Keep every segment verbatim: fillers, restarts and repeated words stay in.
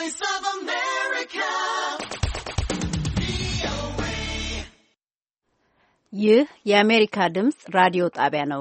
Voice of America. ይህ የአሜሪካ ድምጽ ራዲዮ ጣቢያ ነው።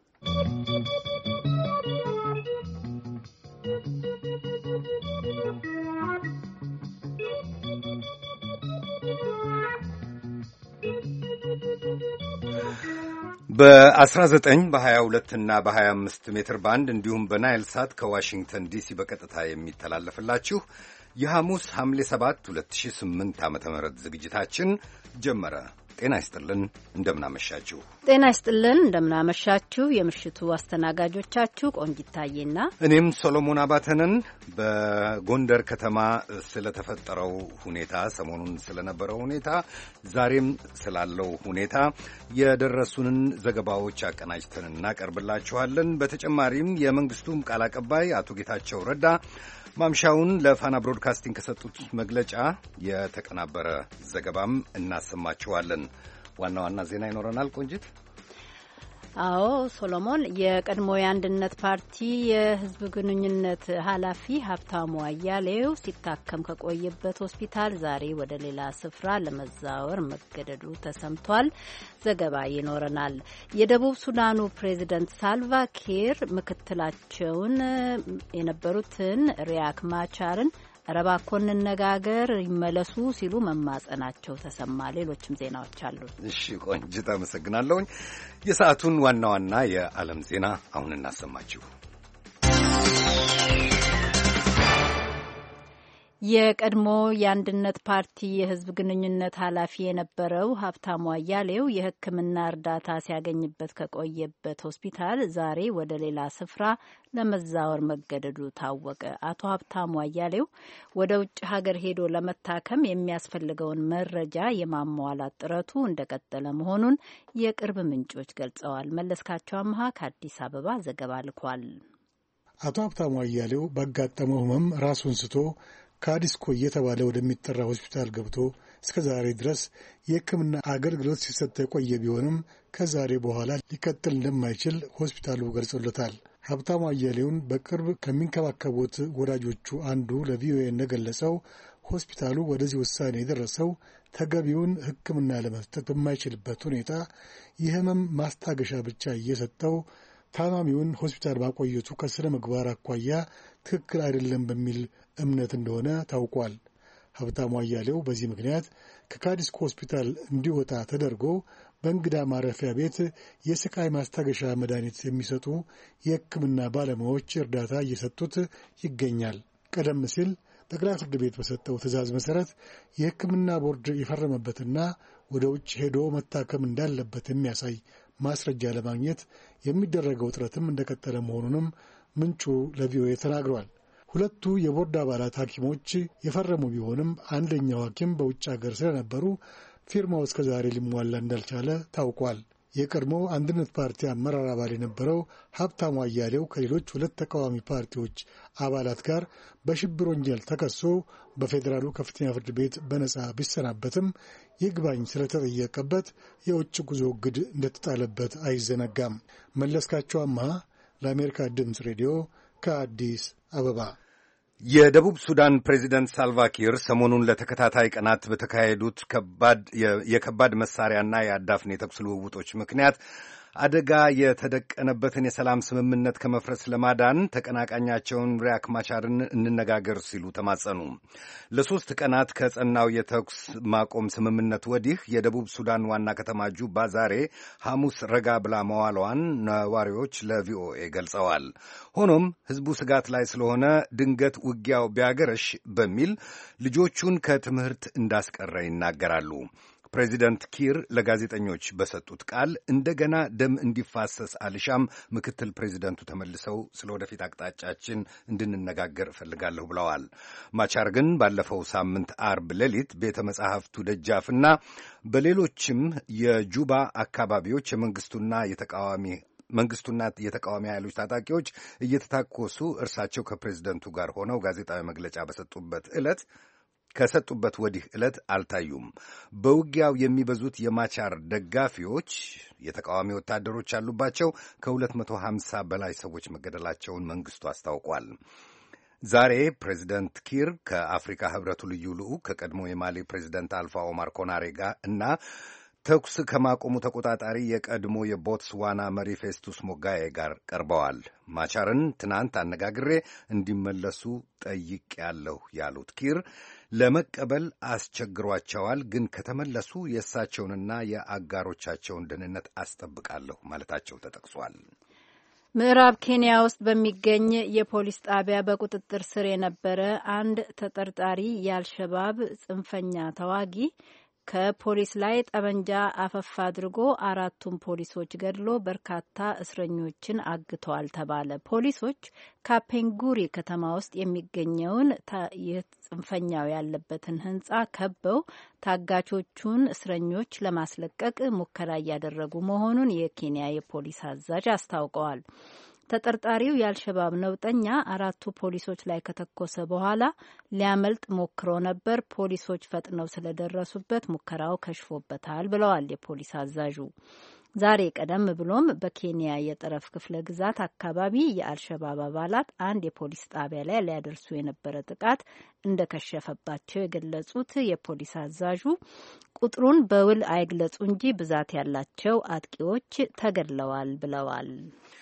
በአስራ ዘጠኝ በሀያ ሁለት እና በሀያ አምስት ሜትር ባንድ እንዲሁም በናይል ሳት ከዋሽንግተን ዲሲ በቀጥታ የሚተላለፍላችሁ የሐሙስ ሐምሌ ሰባት ሁለት ሺህ ስምንት ዓመተ ምህረት ዝግጅታችን ጀመረ። ጤና ይስጥልን፣ እንደምናመሻችሁ። ጤና ይስጥልን፣ እንደምናመሻችሁ። የምሽቱ አስተናጋጆቻችሁ ቆንጂት ታዬና እኔም ሶሎሞን አባተንን። በጎንደር ከተማ ስለተፈጠረው ሁኔታ፣ ሰሞኑን ስለነበረው ሁኔታ፣ ዛሬም ስላለው ሁኔታ የደረሱንን ዘገባዎች አቀናጅተን እናቀርብላችኋለን። በተጨማሪም የመንግስቱም ቃል አቀባይ አቶ ጌታቸው ረዳ ማምሻውን ለፋና ብሮድካስቲንግ ከሰጡት መግለጫ የተቀናበረ ዘገባም እናሰማችኋለን። ዋና ዋና ዜና ይኖረናል። ቆንጂት። አዎ ሶሎሞን። የቀድሞ የአንድነት ፓርቲ የህዝብ ግንኙነት ኃላፊ ሀብታሙ አያሌው ሲታከም ከቆየበት ሆስፒታል ዛሬ ወደ ሌላ ስፍራ ለመዛወር መገደዱ ተሰምቷል። ዘገባ ይኖረናል። የደቡብ ሱዳኑ ፕሬዚደንት ሳልቫ ኪር ምክትላቸውን የነበሩትን ሪያክ ማቻርን ረባኮ እንነጋገር ይመለሱ ሲሉ መማጸናቸው ተሰማ። ሌሎችም ዜናዎች አሉ። እሺ ቆንጅት፣ አመሰግናለሁኝ። የሰዓቱን ዋና ዋና የዓለም ዜና አሁን እናሰማችሁ። የቀድሞ የአንድነት ፓርቲ የህዝብ ግንኙነት ኃላፊ የነበረው ሀብታሙ አያሌው የሕክምና እርዳታ ሲያገኝበት ከቆየበት ሆስፒታል ዛሬ ወደ ሌላ ስፍራ ለመዛወር መገደዱ ታወቀ። አቶ ሀብታሙ አያሌው ወደ ውጭ ሀገር ሄዶ ለመታከም የሚያስፈልገውን መረጃ የማሟላት ጥረቱ እንደቀጠለ መሆኑን የቅርብ ምንጮች ገልጸዋል። መለስካቸው አምሃ ከአዲስ አበባ ዘገባ ልኳል። አቶ ሀብታሙ አያሌው ባጋጠመው ህመም ራሱን ስቶ ካዲስኮ እየተባለ ወደሚጠራ ሆስፒታል ገብቶ እስከ ዛሬ ድረስ የሕክምና አገልግሎት ሲሰጥ የቆየ ቢሆንም ከዛሬ በኋላ ሊቀጥል እንደማይችል ሆስፒታሉ ገልጾለታል። ሀብታሙ አያሌውን በቅርብ ከሚንከባከቡት ወዳጆቹ አንዱ ለቪኦኤ እንደገለጸው ሆስፒታሉ ወደዚህ ውሳኔ የደረሰው ተገቢውን ሕክምና ለመስጠት በማይችልበት ሁኔታ የህመም ማስታገሻ ብቻ እየሰጠው ታማሚውን ሆስፒታል ማቆየቱ ከስነ ምግባር አኳያ ትክክል አይደለም በሚል እምነት እንደሆነ ታውቋል። ሀብታሙ አያሌው በዚህ ምክንያት ከካዲስኮ ሆስፒታል እንዲወጣ ተደርጎ በእንግዳ ማረፊያ ቤት የስቃይ ማስታገሻ መድኃኒት የሚሰጡ የሕክምና ባለሙያዎች እርዳታ እየሰጡት ይገኛል። ቀደም ሲል ጠቅላይ ፍርድ ቤት በሰጠው ትዕዛዝ መሠረት የሕክምና ቦርድ የፈረመበትና ወደ ውጭ ሄዶ መታከም እንዳለበት የሚያሳይ ማስረጃ ለማግኘት የሚደረገው ጥረትም እንደቀጠለ መሆኑንም ምንጩ ለቪኦኤ ተናግረዋል። ሁለቱ የቦርድ አባላት ሐኪሞች የፈረሙ ቢሆንም አንደኛው ሐኪም በውጭ ሀገር ስለነበሩ ፊርማው እስከ ዛሬ ሊሟላ እንዳልቻለ ታውቋል። የቀድሞ አንድነት ፓርቲ አመራር አባል የነበረው ሀብታሙ አያሌው ከሌሎች ሁለት ተቃዋሚ ፓርቲዎች አባላት ጋር በሽብር ወንጀል ተከሶ በፌዴራሉ ከፍተኛ ፍርድ ቤት በነጻ ቢሰናበትም ይግባኝ ስለተጠየቀበት የውጭ ጉዞ እግድ እንደተጣለበት አይዘነጋም። መለስካቸው አምሃ ለአሜሪካ ድምፅ ሬዲዮ ከአዲስ አበባ። የደቡብ ሱዳን ፕሬዚደንት ሳልቫኪር ሰሞኑን ለተከታታይ ቀናት በተካሄዱት ከባድ የከባድ መሳሪያና የአዳፍኔ የተኩስ ልውውጦች ምክንያት አደጋ የተደቀነበትን የሰላም ስምምነት ከመፍረስ ለማዳን ተቀናቃኛቸውን ሪያክ ማቻርን እንነጋገር ሲሉ ተማጸኑ። ለሶስት ቀናት ከጸናው የተኩስ ማቆም ስምምነት ወዲህ የደቡብ ሱዳን ዋና ከተማ ጁባ ዛሬ ሐሙስ ረጋ ብላ መዋሏን ነዋሪዎች ለቪኦኤ ገልጸዋል። ሆኖም ሕዝቡ ስጋት ላይ ስለሆነ ድንገት ውጊያው ቢያገረሽ በሚል ልጆቹን ከትምህርት እንዳስቀረ ይናገራሉ። ፕሬዚደንት ኪር ለጋዜጠኞች በሰጡት ቃል እንደገና ደም እንዲፋሰስ አልሻም፣ ምክትል ፕሬዚደንቱ ተመልሰው ስለ ወደፊት አቅጣጫችን እንድንነጋገር እፈልጋለሁ ብለዋል። ማቻር ግን ባለፈው ሳምንት አርብ ሌሊት ቤተ መጻሕፍቱ ደጃፍና በሌሎችም የጁባ አካባቢዎች የመንግስቱና የተቃዋሚ መንግስቱና የተቃዋሚ ኃይሎች ታጣቂዎች እየተታኮሱ እርሳቸው ከፕሬዚደንቱ ጋር ሆነው ጋዜጣዊ መግለጫ በሰጡበት ዕለት ከሰጡበት ወዲህ ዕለት አልታዩም። በውጊያው የሚበዙት የማቻር ደጋፊዎች የተቃዋሚ ወታደሮች ያሉባቸው ከሁለት መቶ ሀምሳ በላይ ሰዎች መገደላቸውን መንግስቱ አስታውቋል። ዛሬ ፕሬዚደንት ኪር ከአፍሪካ ህብረቱ ልዩ ልዑክ ከቀድሞ የማሊ ፕሬዚደንት አልፋ ኦማር ኮናሬ ጋር እና ተኩስ ከማቆሙ ተቆጣጣሪ የቀድሞ የቦትስዋና መሪ ፌስቱስ ሞጋዬ ጋር ቀርበዋል። ማቻርን ትናንት አነጋግሬ እንዲመለሱ ጠይቄያለሁ ያሉት ኪር ለመቀበል አስቸግሯቸዋል፣ ግን ከተመለሱ የእሳቸውንና የአጋሮቻቸውን ደህንነት አስጠብቃለሁ ማለታቸው ተጠቅሷል። ምዕራብ ኬንያ ውስጥ በሚገኝ የፖሊስ ጣቢያ በቁጥጥር ስር የነበረ አንድ ተጠርጣሪ የአልሸባብ ጽንፈኛ ተዋጊ ከፖሊስ ላይ ጠመንጃ አፈፍ አድርጎ አራቱን ፖሊሶች ገድሎ በርካታ እስረኞችን አግተዋል ተባለ። ፖሊሶች ካፔንጉሪ ከተማ ውስጥ የሚገኘውን ጽንፈኛው ያለበትን ሕንጻ ከበው ታጋቾቹን እስረኞች ለማስለቀቅ ሙከራ እያደረጉ መሆኑን የኬንያ የፖሊስ አዛዥ አስታውቀዋል። ተጠርጣሪው የአልሸባብ ነውጠኛ አራቱ ፖሊሶች ላይ ከተኮሰ በኋላ ሊያመልጥ ሞክሮ ነበር። ፖሊሶች ፈጥነው ስለደረሱበት ሙከራው ከሽፎበታል ብለዋል የፖሊስ አዛዡ። ዛሬ ቀደም ብሎም በኬንያ የጠረፍ ክፍለ ግዛት አካባቢ የአልሸባብ አባላት አንድ የፖሊስ ጣቢያ ላይ ሊያደርሱ የነበረ ጥቃት እንደከሸፈባቸው የገለጹት የፖሊስ አዛዡ ቁጥሩን በውል አይግለጹ እንጂ ብዛት ያላቸው አጥቂዎች ተገድለዋል ብለዋል።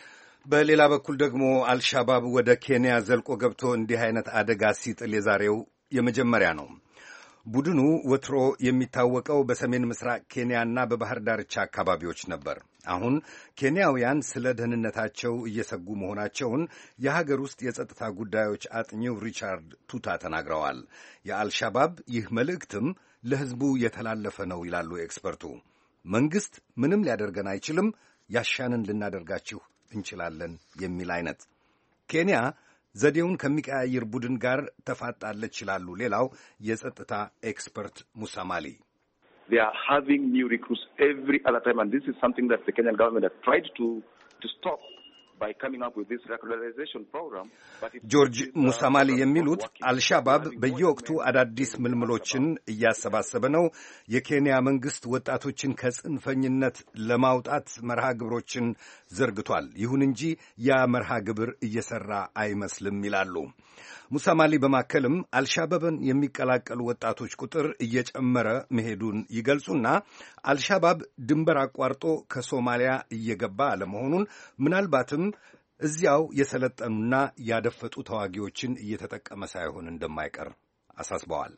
በሌላ በኩል ደግሞ አልሻባብ ወደ ኬንያ ዘልቆ ገብቶ እንዲህ አይነት አደጋ ሲጥል የዛሬው የመጀመሪያ ነው። ቡድኑ ወትሮ የሚታወቀው በሰሜን ምስራቅ ኬንያና በባህር ዳርቻ አካባቢዎች ነበር። አሁን ኬንያውያን ስለ ደህንነታቸው እየሰጉ መሆናቸውን የሀገር ውስጥ የጸጥታ ጉዳዮች አጥኚው ሪቻርድ ቱታ ተናግረዋል። የአልሻባብ ይህ መልእክትም ለሕዝቡ የተላለፈ ነው ይላሉ ኤክስፐርቱ። መንግሥት ምንም ሊያደርገን አይችልም፣ ያሻንን ልናደርጋችሁ እንችላለን የሚል አይነት። ኬንያ ዘዴውን ከሚቀያየር ቡድን ጋር ተፋጣለች ይላሉ ሌላው የጸጥታ ኤክስፐርት ሙሳማሊ። They are having new recruits every other time, and this is something that the Kenyan government has tried to to stop by coming up with this regularization program. ጆርጅ ሙሳማሊ የሚሉት አልሻባብ በየወቅቱ አዳዲስ ምልምሎችን እያሰባሰበ ነው። የኬንያ መንግስት ወጣቶችን ከጽንፈኝነት ለማውጣት መርሃ ግብሮችን ዘርግቷል። ይሁን እንጂ ያ መርሃ ግብር እየሰራ አይመስልም ይላሉ። ሙሳማሊ በማከልም አልሻባብን የሚቀላቀሉ ወጣቶች ቁጥር እየጨመረ መሄዱን ይገልጹና አልሻባብ ድንበር አቋርጦ ከሶማሊያ እየገባ አለመሆኑን ምናልባትም እዚያው የሰለጠኑና ያደፈጡ ተዋጊዎችን እየተጠቀመ ሳይሆን እንደማይቀር አሳስበዋል።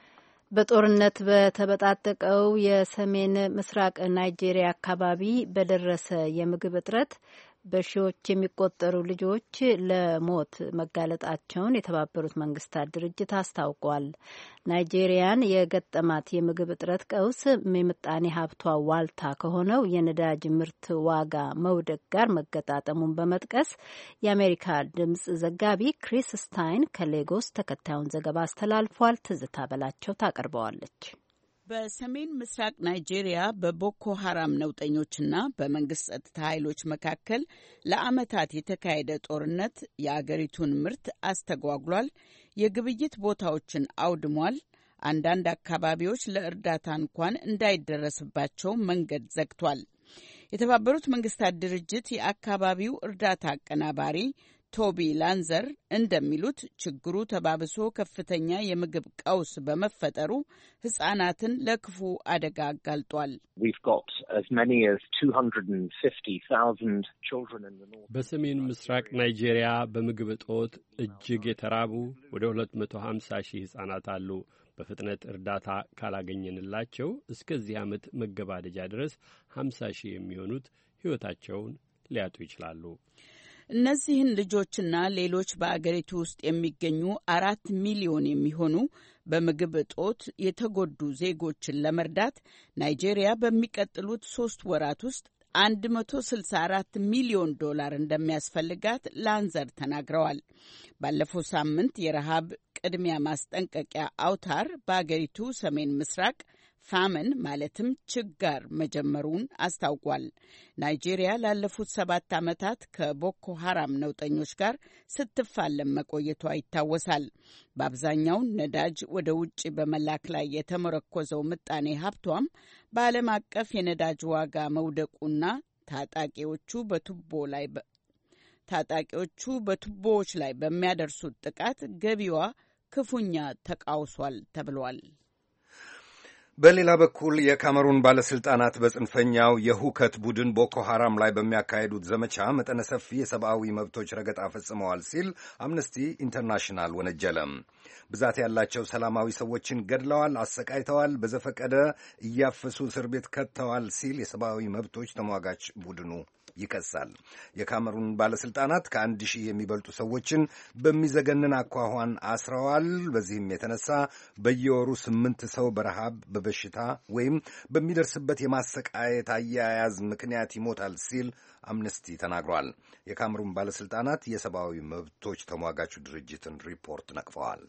በጦርነት በተበጣጠቀው የሰሜን ምስራቅ ናይጄሪያ አካባቢ በደረሰ የምግብ እጥረት በሺዎች የሚቆጠሩ ልጆች ለሞት መጋለጣቸውን የተባበሩት መንግስታት ድርጅት አስታውቋል። ናይጄሪያን የገጠማት የምግብ እጥረት ቀውስ የምጣኔ ሀብቷ ዋልታ ከሆነው የነዳጅ ምርት ዋጋ መውደቅ ጋር መገጣጠሙን በመጥቀስ የአሜሪካ ድምጽ ዘጋቢ ክሪስ ስታይን ከሌጎስ ተከታዩን ዘገባ አስተላልፏል። ትዝታ በላቸው ታቀርበዋለች። በሰሜን ምስራቅ ናይጄሪያ በቦኮ ሀራም ነውጠኞችና በመንግስት ጸጥታ ኃይሎች መካከል ለዓመታት የተካሄደ ጦርነት የአገሪቱን ምርት አስተጓጉሏል፣ የግብይት ቦታዎችን አውድሟል፣ አንዳንድ አካባቢዎች ለእርዳታ እንኳን እንዳይደረስባቸው መንገድ ዘግቷል። የተባበሩት መንግስታት ድርጅት የአካባቢው እርዳታ አቀናባሪ ቶቢ ላንዘር እንደሚሉት ችግሩ ተባብሶ ከፍተኛ የምግብ ቀውስ በመፈጠሩ ሕፃናትን ለክፉ አደጋ አጋልጧል። በሰሜን ምስራቅ ናይጄሪያ በምግብ እጦት እጅግ የተራቡ ወደ ሁለት መቶ ሀምሳ ሺህ ሕፃናት አሉ። በፍጥነት እርዳታ ካላገኘንላቸው እስከዚህ ዓመት መገባደጃ ድረስ ሀምሳ ሺህ የሚሆኑት ሕይወታቸውን ሊያጡ ይችላሉ። እነዚህን ልጆችና ሌሎች በአገሪቱ ውስጥ የሚገኙ አራት ሚሊዮን የሚሆኑ በምግብ እጦት የተጎዱ ዜጎችን ለመርዳት ናይጄሪያ በሚቀጥሉት ሶስት ወራት ውስጥ አንድ መቶ ስልሳ አራት ሚሊዮን ዶላር እንደሚያስፈልጋት ላንዘር ተናግረዋል። ባለፈው ሳምንት የረሃብ ቅድሚያ ማስጠንቀቂያ አውታር በአገሪቱ ሰሜን ምስራቅ ፋመን ማለትም ችጋር መጀመሩን አስታውቋል። ናይጄሪያ ላለፉት ሰባት ዓመታት ከቦኮ ሀራም ነውጠኞች ጋር ስትፋለም መቆየቷ ይታወሳል። በአብዛኛው ነዳጅ ወደ ውጭ በመላክ ላይ የተመረኮዘው ምጣኔ ሀብቷም በዓለም አቀፍ የነዳጅ ዋጋ መውደቁና ታጣቂዎቹ በቱቦ ላይ ታጣቂዎቹ በቱቦዎች ላይ በሚያደርሱት ጥቃት ገቢዋ ክፉኛ ተቃውሷል ተብሏል። በሌላ በኩል የካሜሩን ባለስልጣናት በጽንፈኛው የሁከት ቡድን ቦኮ ሐራም ላይ በሚያካሄዱት ዘመቻ መጠነ ሰፊ የሰብአዊ መብቶች ረገጣ ፈጽመዋል ሲል አምነስቲ ኢንተርናሽናል ወነጀለም። ብዛት ያላቸው ሰላማዊ ሰዎችን ገድለዋል፣ አሰቃይተዋል፣ በዘፈቀደ እያፈሱ እስር ቤት ከተዋል ሲል የሰብአዊ መብቶች ተሟጋች ቡድኑ ይከሳል። የካሜሩን ባለስልጣናት ከአንድ ሺህ የሚበልጡ ሰዎችን በሚዘገንን አኳኋን አስረዋል። በዚህም የተነሳ በየወሩ ስምንት ሰው በረሃብ በበሽታ ወይም በሚደርስበት የማሰቃየት አያያዝ ምክንያት ይሞታል ሲል አምነስቲ ተናግሯል። የካሜሩን ባለስልጣናት የሰብአዊ መብቶች ተሟጋቹ ድርጅትን ሪፖርት ነቅፈዋል።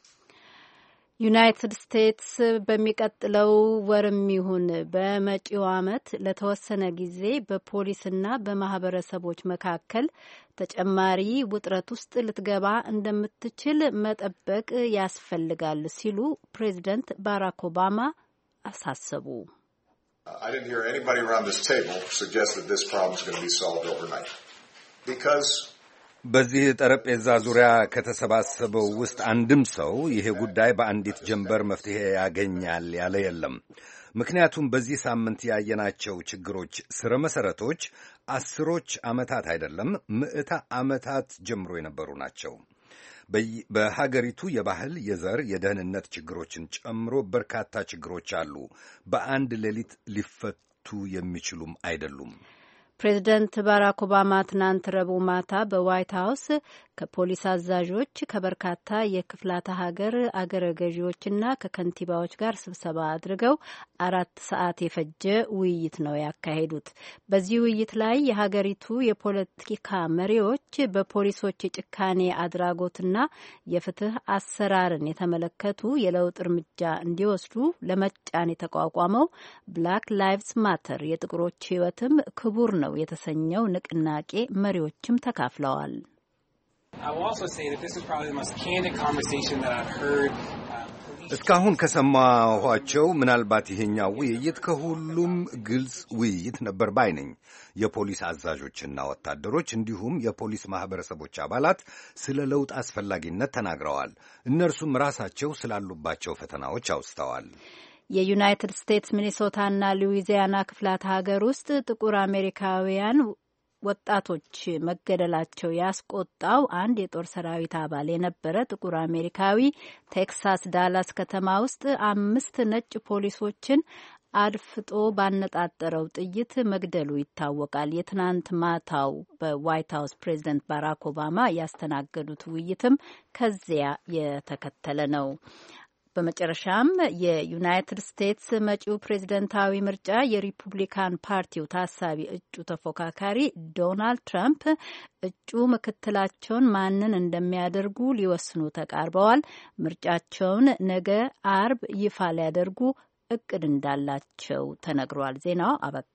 ዩናይትድ ስቴትስ በሚቀጥለው ወርም ይሁን በመጪው ዓመት ለተወሰነ ጊዜ በፖሊስና በማህበረሰቦች መካከል ተጨማሪ ውጥረት ውስጥ ልትገባ እንደምትችል መጠበቅ ያስፈልጋል ሲሉ ፕሬዚደንት ባራክ ኦባማ አሳሰቡ። I didn't hear anybody around this table suggest that this problem is going to be solved overnight. Because በዚህ ጠረጴዛ ዙሪያ ከተሰባሰበው ውስጥ አንድም ሰው ይሄ ጉዳይ በአንዲት ጀንበር መፍትሄ ያገኛል ያለ የለም። ምክንያቱም በዚህ ሳምንት ያየናቸው ችግሮች ስረ መሰረቶች አስሮች ዓመታት አይደለም ምዕተ ዓመታት ጀምሮ የነበሩ ናቸው። በሀገሪቱ የባህል፣ የዘር፣ የደህንነት ችግሮችን ጨምሮ በርካታ ችግሮች አሉ። በአንድ ሌሊት ሊፈቱ የሚችሉም አይደሉም። ፕሬዚደንት ባራክ ኦባማ ትናንት ረቡዕ ማታ በዋይት ሀውስ ከፖሊስ አዛዦች ከበርካታ የክፍላተ ሀገር አገረ ገዢዎችና ከከንቲባዎች ጋር ስብሰባ አድርገው አራት ሰዓት የፈጀ ውይይት ነው ያካሄዱት። በዚህ ውይይት ላይ የሀገሪቱ የፖለቲካ መሪዎች በፖሊሶች የጭካኔ አድራጎትና የፍትህ አሰራርን የተመለከቱ የለውጥ እርምጃ እንዲወስዱ ለመጫን የተቋቋመው ብላክ ላይቭስ ማተር የጥቁሮች ሕይወትም ክቡር ነው የተሰኘው ንቅናቄ መሪዎችም ተካፍለዋል። እስካሁን ከሰማኋቸው ምናልባት ይሄኛው ውይይት ከሁሉም ግልጽ ውይይት ነበር ባይ ነኝ። የፖሊስ አዛዦችና ወታደሮች እንዲሁም የፖሊስ ማህበረሰቦች አባላት ስለ ለውጥ አስፈላጊነት ተናግረዋል። እነርሱም ራሳቸው ስላሉባቸው ፈተናዎች አውስተዋል። የዩናይትድ ስቴትስ ሚኒሶታና ሉዊዚያና ክፍላተ ሀገር ውስጥ ጥቁር አሜሪካውያን ወጣቶች መገደላቸው ያስቆጣው አንድ የጦር ሰራዊት አባል የነበረ ጥቁር አሜሪካዊ ቴክሳስ ዳላስ ከተማ ውስጥ አምስት ነጭ ፖሊሶችን አድፍጦ ባነጣጠረው ጥይት መግደሉ ይታወቃል። የትናንት ማታው በዋይት ሀውስ ፕሬዚደንት ባራክ ኦባማ ያስተናገዱት ውይይትም ከዚያ የተከተለ ነው። በመጨረሻም የዩናይትድ ስቴትስ መጪው ፕሬዝደንታዊ ምርጫ የሪፑብሊካን ፓርቲው ታሳቢ እጩ ተፎካካሪ ዶናልድ ትራምፕ እጩ ምክትላቸውን ማንን እንደሚያደርጉ ሊወስኑ ተቃርበዋል። ምርጫቸውን ነገ አርብ ይፋ ሊያደርጉ እቅድ እንዳላቸው ተነግሯል። ዜናው አበቃ።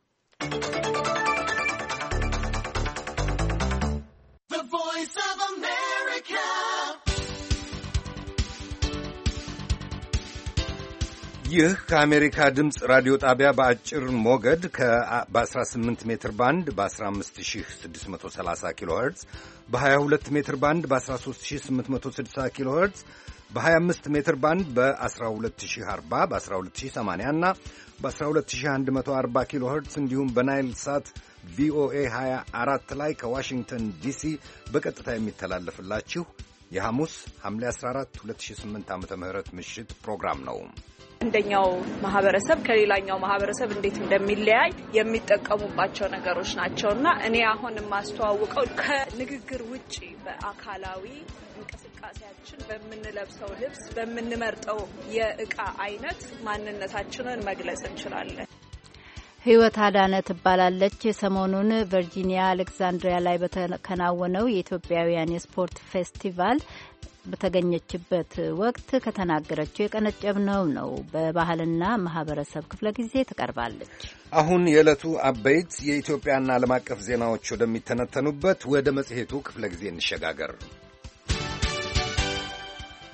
ይህ ከአሜሪካ ድምፅ ራዲዮ ጣቢያ በአጭር ሞገድ በ18 ሜትር ባንድ በ15630 ኪሎ ሄርትዝ በ22 ሜትር ባንድ በ13860 ኪሎ ሄርትዝ በ25 ሜትር ባንድ በ12040 በ12080 እና በ12140 ኪሎ ሄርትዝ እንዲሁም በናይል ሳት ቪኦኤ ሃያ አራት ላይ ከዋሽንግተን ዲሲ በቀጥታ የሚተላለፍላችሁ የሐሙስ ሐምሌ አስራ አራት ሁለት ሺህ ስምንት ዓመተ ምህረት ምሽት ፕሮግራም ነው። አንደኛው ማህበረሰብ ከሌላኛው ማህበረሰብ እንዴት እንደሚለያይ የሚጠቀሙባቸው ነገሮች ናቸውና እኔ አሁን የማስተዋውቀው ከንግግር ውጪ በአካላዊ እንቅስቃሴያችን በምንለብሰው ልብስ በምንመርጠው የእቃ አይነት ማንነታችንን መግለጽ እንችላለን። ህይወት አዳነ ትባላለች። ሰሞኑን ቨርጂኒያ አሌክዛንድሪያ ላይ በተከናወነው የኢትዮጵያውያን የስፖርት ፌስቲቫል በተገኘችበት ወቅት ከተናገረችው የቀነጨብነው ነው። በባህልና ማህበረሰብ ክፍለ ጊዜ ትቀርባለች። አሁን የዕለቱ አበይት የኢትዮጵያና ዓለም አቀፍ ዜናዎች ወደሚተነተኑበት ወደ መጽሔቱ ክፍለ ጊዜ እንሸጋገር።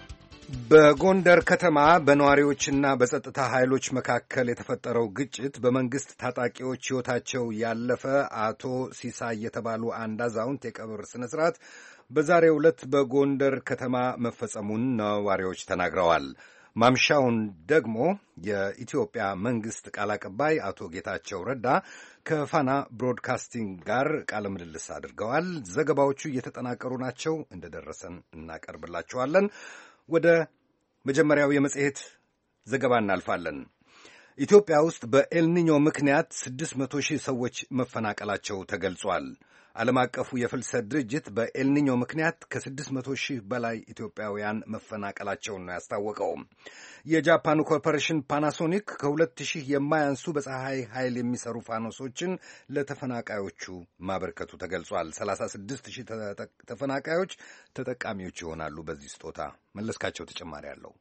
በጎንደር ከተማ በነዋሪዎችና በጸጥታ ኃይሎች መካከል የተፈጠረው ግጭት በመንግሥት ታጣቂዎች ሕይወታቸው ያለፈ አቶ ሲሳይ የተባሉ አንድ አዛውንት የቀብር ሥነ ሥርዓት በዛሬው ዕለት በጎንደር ከተማ መፈጸሙን ነዋሪዎች ተናግረዋል። ማምሻውን ደግሞ የኢትዮጵያ መንግሥት ቃል አቀባይ አቶ ጌታቸው ረዳ ከፋና ብሮድካስቲንግ ጋር ቃለ ምልልስ አድርገዋል። ዘገባዎቹ እየተጠናቀሩ ናቸው። እንደደረሰን እናቀርብላችኋለን። ወደ መጀመሪያው የመጽሔት ዘገባ እናልፋለን። ኢትዮጵያ ውስጥ በኤልኒኞ ምክንያት ስድስት መቶ ሺህ ሰዎች መፈናቀላቸው ተገልጿል። ዓለም አቀፉ የፍልሰት ድርጅት በኤልኒኞ ምክንያት ከስድስት መቶ ሺህ በላይ ኢትዮጵያውያን መፈናቀላቸውን ነው ያስታወቀው። የጃፓኑ ኮርፖሬሽን ፓናሶኒክ ከሁለት ሺህ የማያንሱ በፀሐይ ኃይል የሚሰሩ ፋኖሶችን ለተፈናቃዮቹ ማበርከቱ ተገልጿል። ሰላሳ ስድስት ሺህ ተፈናቃዮች ተጠቃሚዎች ይሆናሉ በዚህ ስጦታ። መለስካቸው ተጨማሪ አለው።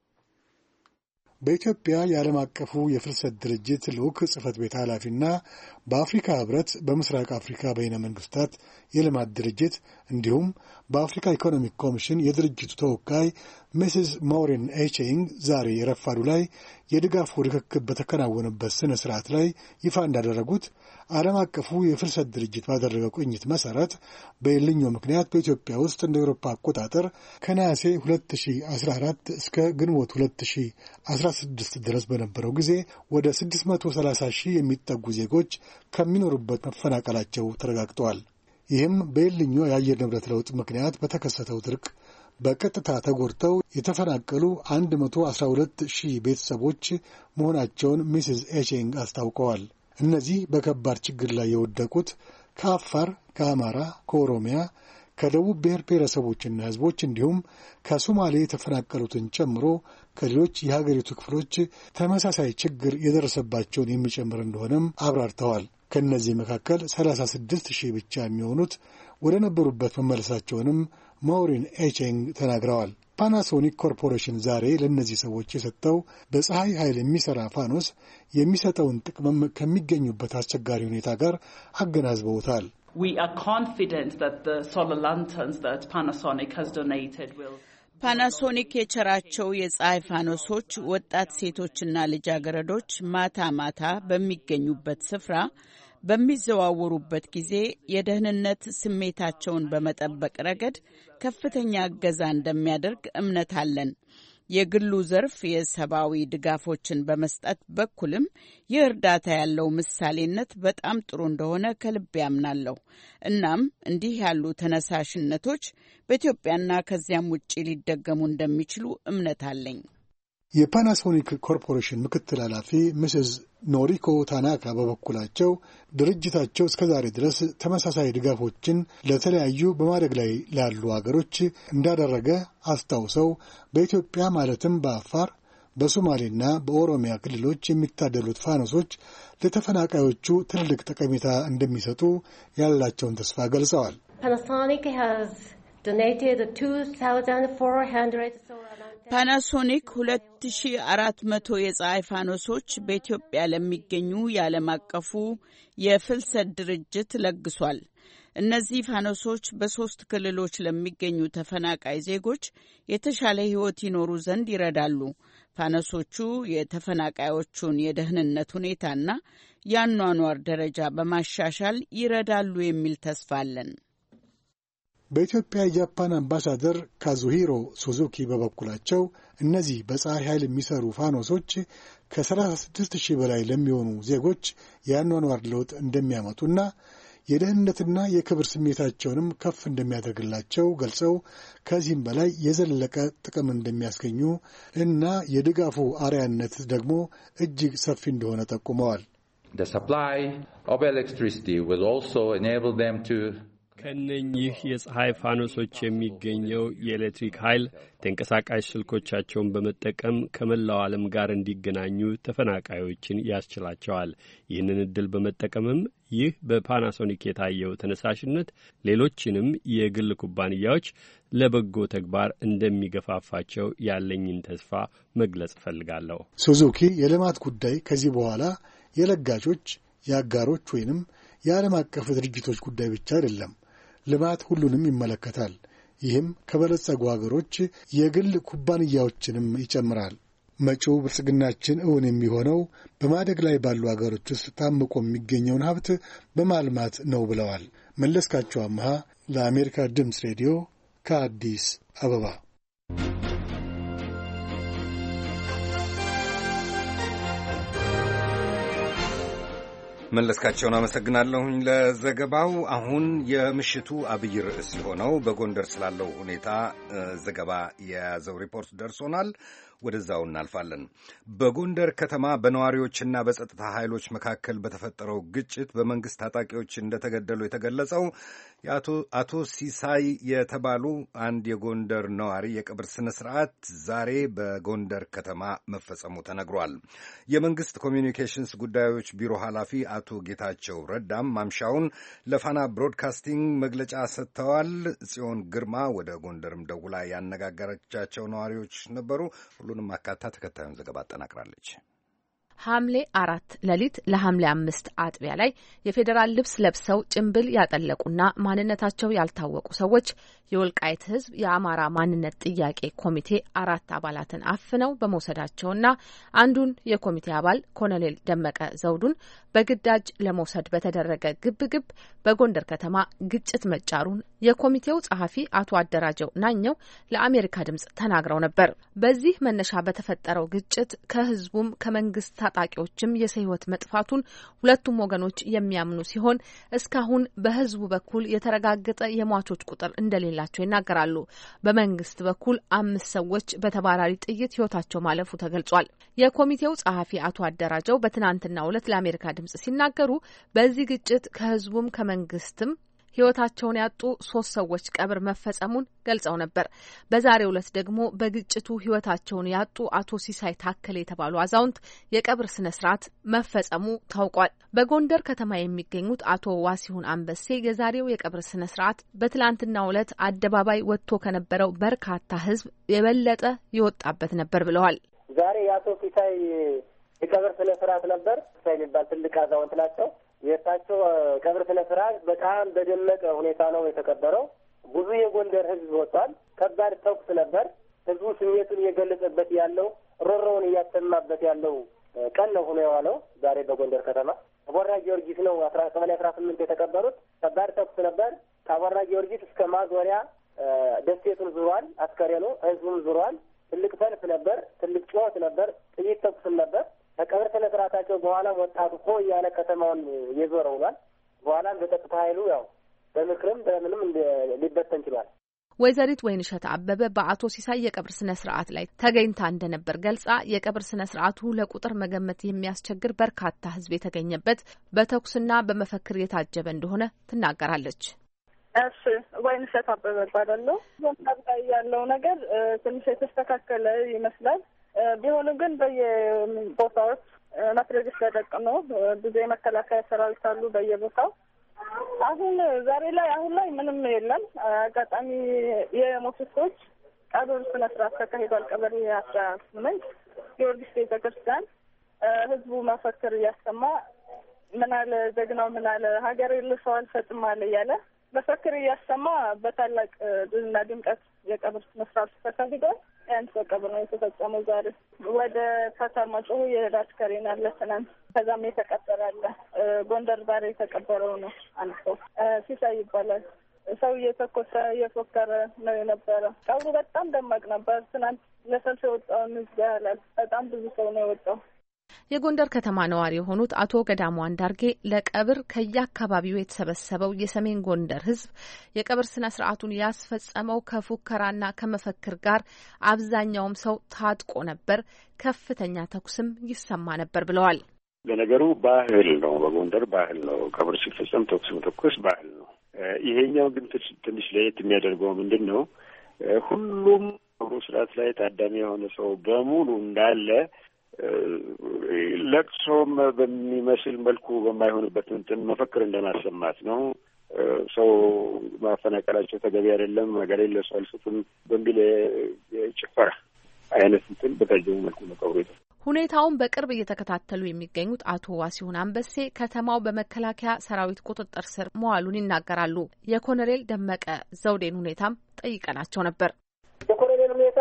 በኢትዮጵያ የዓለም አቀፉ የፍልሰት ድርጅት ልዑክ ጽሕፈት ቤት ኃላፊና በአፍሪካ ህብረት በምስራቅ አፍሪካ በይነ መንግስታት የልማት ድርጅት እንዲሁም በአፍሪካ ኢኮኖሚክ ኮሚሽን የድርጅቱ ተወካይ ሚስስ ማውሪን ኤቼንግ ዛሬ የረፋዱ ላይ የድጋፉ ርክክብ በተከናወነበት ስነ ስርዓት ላይ ይፋ እንዳደረጉት ዓለም አቀፉ የፍልሰት ድርጅት ባደረገው ቅኝት መሰረት በኤልኒኞ ምክንያት በኢትዮጵያ ውስጥ እንደ አውሮፓ አቆጣጠር ከነሐሴ ሁለት ሺህ አስራ አራት እስከ ግንቦት ሁለት ሺህ አስራ ስድስት ድረስ በነበረው ጊዜ ወደ ስድስት መቶ ሰላሳ ሺህ የሚጠጉ ዜጎች ከሚኖሩበት መፈናቀላቸው ተረጋግጠዋል። ይህም በኤልኒኞ የአየር ንብረት ለውጥ ምክንያት በተከሰተው ድርቅ በቀጥታ ተጎድተው የተፈናቀሉ አንድ መቶ አስራ ሁለት ሺህ ቤተሰቦች መሆናቸውን ሚስስ ኤቼንግ አስታውቀዋል። እነዚህ በከባድ ችግር ላይ የወደቁት ከአፋር፣ ከአማራ፣ ከኦሮሚያ፣ ከደቡብ ብሔር ብሔረሰቦችና ሕዝቦች እንዲሁም ከሶማሌ የተፈናቀሉትን ጨምሮ ከሌሎች የሀገሪቱ ክፍሎች ተመሳሳይ ችግር የደረሰባቸውን የሚጨምር እንደሆነም አብራርተዋል። ከእነዚህ መካከል ሰላሳ ስድስት ሺህ ብቻ የሚሆኑት ወደ ነበሩበት መመለሳቸውንም ማውሪን ኤቼንግ ተናግረዋል። ፓናሶኒክ ኮርፖሬሽን ዛሬ ለእነዚህ ሰዎች የሰጠው በፀሐይ ኃይል የሚሠራ ፋኖስ የሚሰጠውን ጥቅምም ከሚገኙበት አስቸጋሪ ሁኔታ ጋር አገናዝበውታል። We are confident that the solar lanterns that Panasonic has donated will ፓናሶኒክ የቸራቸው የፀሐይ ፋኖሶች ወጣት ሴቶችና ልጃገረዶች ማታ ማታ በሚገኙበት ስፍራ በሚዘዋወሩበት ጊዜ የደህንነት ስሜታቸውን በመጠበቅ ረገድ ከፍተኛ እገዛ እንደሚያደርግ እምነት አለን። የግሉ ዘርፍ የሰብአዊ ድጋፎችን በመስጠት በኩልም ይህ እርዳታ ያለው ምሳሌነት በጣም ጥሩ እንደሆነ ከልብ ያምናለሁ። እናም እንዲህ ያሉ ተነሳሽነቶች በኢትዮጵያና ከዚያም ውጪ ሊደገሙ እንደሚችሉ እምነት አለኝ። የፓናሶኒክ ኮርፖሬሽን ምክትል ኃላፊ ሚስስ ኖሪኮ ታናካ በበኩላቸው ድርጅታቸው እስከዛሬ ድረስ ተመሳሳይ ድጋፎችን ለተለያዩ በማደግ ላይ ላሉ አገሮች እንዳደረገ አስታውሰው በኢትዮጵያ ማለትም በአፋር፣ በሶማሌና በኦሮሚያ ክልሎች የሚታደሉት ፋኖሶች ለተፈናቃዮቹ ትልቅ ጠቀሜታ እንደሚሰጡ ያላቸውን ተስፋ ገልጸዋል። ፓናሶኒክ ሁለት ሺህ አራት መቶ የፀሐይ ፋኖሶች በኢትዮጵያ ለሚገኙ የዓለም አቀፉ የፍልሰት ድርጅት ለግሷል። እነዚህ ፋኖሶች በሦስት ክልሎች ለሚገኙ ተፈናቃይ ዜጎች የተሻለ ሕይወት ይኖሩ ዘንድ ይረዳሉ። ፋኖሶቹ የተፈናቃዮቹን የደህንነት ሁኔታና የአኗኗር ደረጃ በማሻሻል ይረዳሉ የሚል ተስፋ አለን። በኢትዮጵያ የጃፓን አምባሳደር ካዙሂሮ ሱዙኪ በበኩላቸው እነዚህ በፀሐይ ኃይል የሚሰሩ ፋኖሶች ከሰላሳ ስድስት ሺህ በላይ ለሚሆኑ ዜጎች የአኗኗር ለውጥ እንደሚያመጡና የደህንነትና የክብር ስሜታቸውንም ከፍ እንደሚያደርግላቸው ገልጸው ከዚህም በላይ የዘለቀ ጥቅም እንደሚያስገኙ እና የድጋፉ አርያነት ደግሞ እጅግ ሰፊ እንደሆነ ጠቁመዋል። The supply of electricity will also enable them to ከነኚህ የፀሐይ ፋኖሶች የሚገኘው የኤሌክትሪክ ኃይል ተንቀሳቃሽ ስልኮቻቸውን በመጠቀም ከመላው ዓለም ጋር እንዲገናኙ ተፈናቃዮችን ያስችላቸዋል። ይህንን ዕድል በመጠቀምም ይህ በፓናሶኒክ የታየው ተነሳሽነት ሌሎችንም የግል ኩባንያዎች ለበጎ ተግባር እንደሚገፋፋቸው ያለኝን ተስፋ መግለጽ እፈልጋለሁ። ሱዙኪ የልማት ጉዳይ ከዚህ በኋላ የለጋሾች የአጋሮች ወይንም የዓለም አቀፍ ድርጅቶች ጉዳይ ብቻ አይደለም። ልማት ሁሉንም ይመለከታል። ይህም ከበለጸጉ ሀገሮች የግል ኩባንያዎችንም ይጨምራል። መጪው ብልጽግናችን እውን የሚሆነው በማደግ ላይ ባሉ ሀገሮች ውስጥ ታምቆ የሚገኘውን ሀብት በማልማት ነው ብለዋል። መለስካቸው አምሃ ለአሜሪካ ድምፅ ሬዲዮ ከአዲስ አበባ። መለስካቸውን አመሰግናለሁኝ ለዘገባው። አሁን የምሽቱ አብይ ርዕስ የሆነው በጎንደር ስላለው ሁኔታ ዘገባ የያዘው ሪፖርት ደርሶናል። ወደዛው እናልፋለን። በጎንደር ከተማ በነዋሪዎችና በጸጥታ ኃይሎች መካከል በተፈጠረው ግጭት በመንግስት ታጣቂዎች እንደተገደሉ የተገለጸው አቶ ሲሳይ የተባሉ አንድ የጎንደር ነዋሪ የቀብር ስነ ስርዓት ዛሬ በጎንደር ከተማ መፈጸሙ ተነግሯል። የመንግስት ኮሚኒኬሽንስ ጉዳዮች ቢሮ ኃላፊ አቶ ጌታቸው ረዳም ማምሻውን ለፋና ብሮድካስቲንግ መግለጫ ሰጥተዋል። ጽዮን ግርማ ወደ ጎንደርም ደውላ ያነጋገረቻቸው ነዋሪዎች ነበሩ። ሁሉንም አካታ ተከታዩን ዘገባ አጠናቅራለች። ሐምሌ አራት ሌሊት ለሐምሌ አምስት አጥቢያ ላይ የፌዴራል ልብስ ለብሰው ጭንብል ያጠለቁና ማንነታቸው ያልታወቁ ሰዎች የወልቃይት ሕዝብ የአማራ ማንነት ጥያቄ ኮሚቴ አራት አባላትን አፍነው በመውሰዳቸውና አንዱን የኮሚቴ አባል ኮሎኔል ደመቀ ዘውዱን በግዳጅ ለመውሰድ በተደረገ ግብግብ በጎንደር ከተማ ግጭት መጫሩን የኮሚቴው ጸሐፊ አቶ አደራጀው ናኘው ለአሜሪካ ድምጽ ተናግረው ነበር። በዚህ መነሻ በተፈጠረው ግጭት ከህዝቡም ከመንግስት ታጣቂዎችም የሰው ሕይወት መጥፋቱን ሁለቱም ወገኖች የሚያምኑ ሲሆን እስካሁን በህዝቡ በኩል የተረጋገጠ የሟቾች ቁጥር እንደሌላቸው ይናገራሉ። በመንግስት በኩል አምስት ሰዎች በተባራሪ ጥይት ሕይወታቸው ማለፉ ተገልጿል። የኮሚቴው ጸሐፊ አቶ አደራጀው በትናንትናው ዕለት ለአሜሪካ ድምጽ ሲናገሩ በዚህ ግጭት ከህዝቡም ከመንግስትም ሕይወታቸውን ያጡ ሶስት ሰዎች ቀብር መፈጸሙን ገልጸው ነበር። በዛሬው ዕለት ደግሞ በግጭቱ ሕይወታቸውን ያጡ አቶ ሲሳይ ታከለ የተባሉ አዛውንት የቀብር ስነ ስርዓት መፈጸሙ ታውቋል። በጎንደር ከተማ የሚገኙት አቶ ዋሲሁን አንበሴ የዛሬው የቀብር ስነ ስርዓት በትላንትናው ዕለት አደባባይ ወጥቶ ከነበረው በርካታ ህዝብ የበለጠ የወጣበት ነበር ብለዋል። ዛሬ የአቶ ሲሳይ የቀብር ስነ ስርዓት ነበር። ሲሳይ የሚባል ትልቅ አዛውንት ናቸው። የእሳቸው ቀብር ስነ ስርዓት በጣም በደመቀ ሁኔታ ነው የተከበረው። ብዙ የጎንደር ህዝብ ወጥቷል። ከባድ ተኩስ ነበር። ህዝቡ ስሜቱን እየገለጸበት ያለው ሮሮውን እያሰማበት ያለው ቀን ነው ሆኖ የዋለው ዛሬ በጎንደር ከተማ። አቦራ ጊዮርጊስ ነው አስራ ሰማንያ አስራ ስምንት የተቀበሩት። ከባድ ተኩስ ነበር። ከአቦራ ጊዮርጊስ እስከ ማዞሪያ ደሴቱን ዙሯል። አስከሬኑ ህዝቡም ዙሯል። ትልቅ ሰልፍ ነበር። ትልቅ ጩኸት ነበር። ጥይት ተኩስም ነበር። ከቀብር ስነ ስርዓታቸው በኋላ ወጣቱ ሆ እያለ ከተማውን እየዞረ ውሏል። በኋላም በጸጥታ ኃይሉ ያው በምክርም በምንም ሊበተን ችሏል። ወይዘሪት ወይንሸት አበበ በአቶ ሲሳይ የቀብር ስነ ስርዓት ላይ ተገኝታ እንደነበር ገልጻ የቀብር ስነ ስርዓቱ ለቁጥር መገመት የሚያስቸግር በርካታ ህዝብ የተገኘበት በተኩስና በመፈክር የታጀበ እንደሆነ ትናገራለች። እሺ፣ ወይንሸት አበበ እባላለሁ። በመንገድ ላይ ያለው ነገር ትንሽ የተስተካከለ ይመስላል። ቢሆንም ግን በየቦታዎች መትረየስ ተጠቅመው ብዙ የመከላከያ ሰራዊት አሉ በየቦታው። አሁን ዛሬ ላይ አሁን ላይ ምንም የለም። አጋጣሚ የሞቱ ሰዎች ቀብር ስነ ስርዓት ተካሂዷል። ቀበሌ አስራ ስምንት ጊዮርጊስ ቤተክርስቲያን ህዝቡ መፈክር እያሰማ ምን አለ ጀግናው፣ ምን አለ ሀገር ልሰው አልፈጽም አለ እያለ መፈክር እያሰማ በታላቅ ድልና ድምቀት የቀብር ስነ ስርዓት ተካሂዷል። ያን ሰው ቀብር ነው የተፈጸመው። ዛሬ ወደ ፈታማጮህ የሄደ አስከሬን አለ ትናንት። ከዛም የተቀበረ አለ። ጎንደር ዛሬ የተቀበረው ነው አንድ ሰው ሲሳይ ይባላል። ሰው እየተኮሰ እየፎከረ ነው የነበረ። ቀብሩ በጣም ደማቅ ነበር። ትናንት ለሰልፍ የወጣውን ህዝብ ያህላል። በጣም ብዙ ሰው ነው የወጣው። የጎንደር ከተማ ነዋሪ የሆኑት አቶ ገዳሙ አንዳርጌ ለቀብር ከየአካባቢው የተሰበሰበው የሰሜን ጎንደር ህዝብ የቀብር ስነ ስርዓቱን ያስፈጸመው ከፉከራና ከመፈክር ጋር አብዛኛውም ሰው ታጥቆ ነበር፣ ከፍተኛ ተኩስም ይሰማ ነበር ብለዋል። ለነገሩ ባህል ነው፣ በጎንደር ባህል ነው። ቀብር ሲፈጸም ተኩስ መተኮስ ባህል ነው። ይሄኛው ግን ትንሽ ለየት የሚያደርገው ምንድን ነው? ሁሉም ቀብሩ ስርዓት ላይ ታዳሚ የሆነ ሰው በሙሉ እንዳለ ለቅሶም በሚመስል መልኩ በማይሆንበት እንትን መፈክር እንደማሰማት ነው። ሰው ማፈናቀላቸው ተገቢ አይደለም፣ ሀገር የለሱ አልስቱም በሚል ጭፈራ አይነት እንትን በታጀቡ መልኩ ነው ቀብሩ። ሁኔታውን በቅርብ እየተከታተሉ የሚገኙት አቶ ዋሲሁን አንበሴ ከተማው በመከላከያ ሰራዊት ቁጥጥር ስር መዋሉን ይናገራሉ። የኮሎኔል ደመቀ ዘውዴን ሁኔታም ጠይቀናቸው ነበር። የኮሎኔል ሁኔታ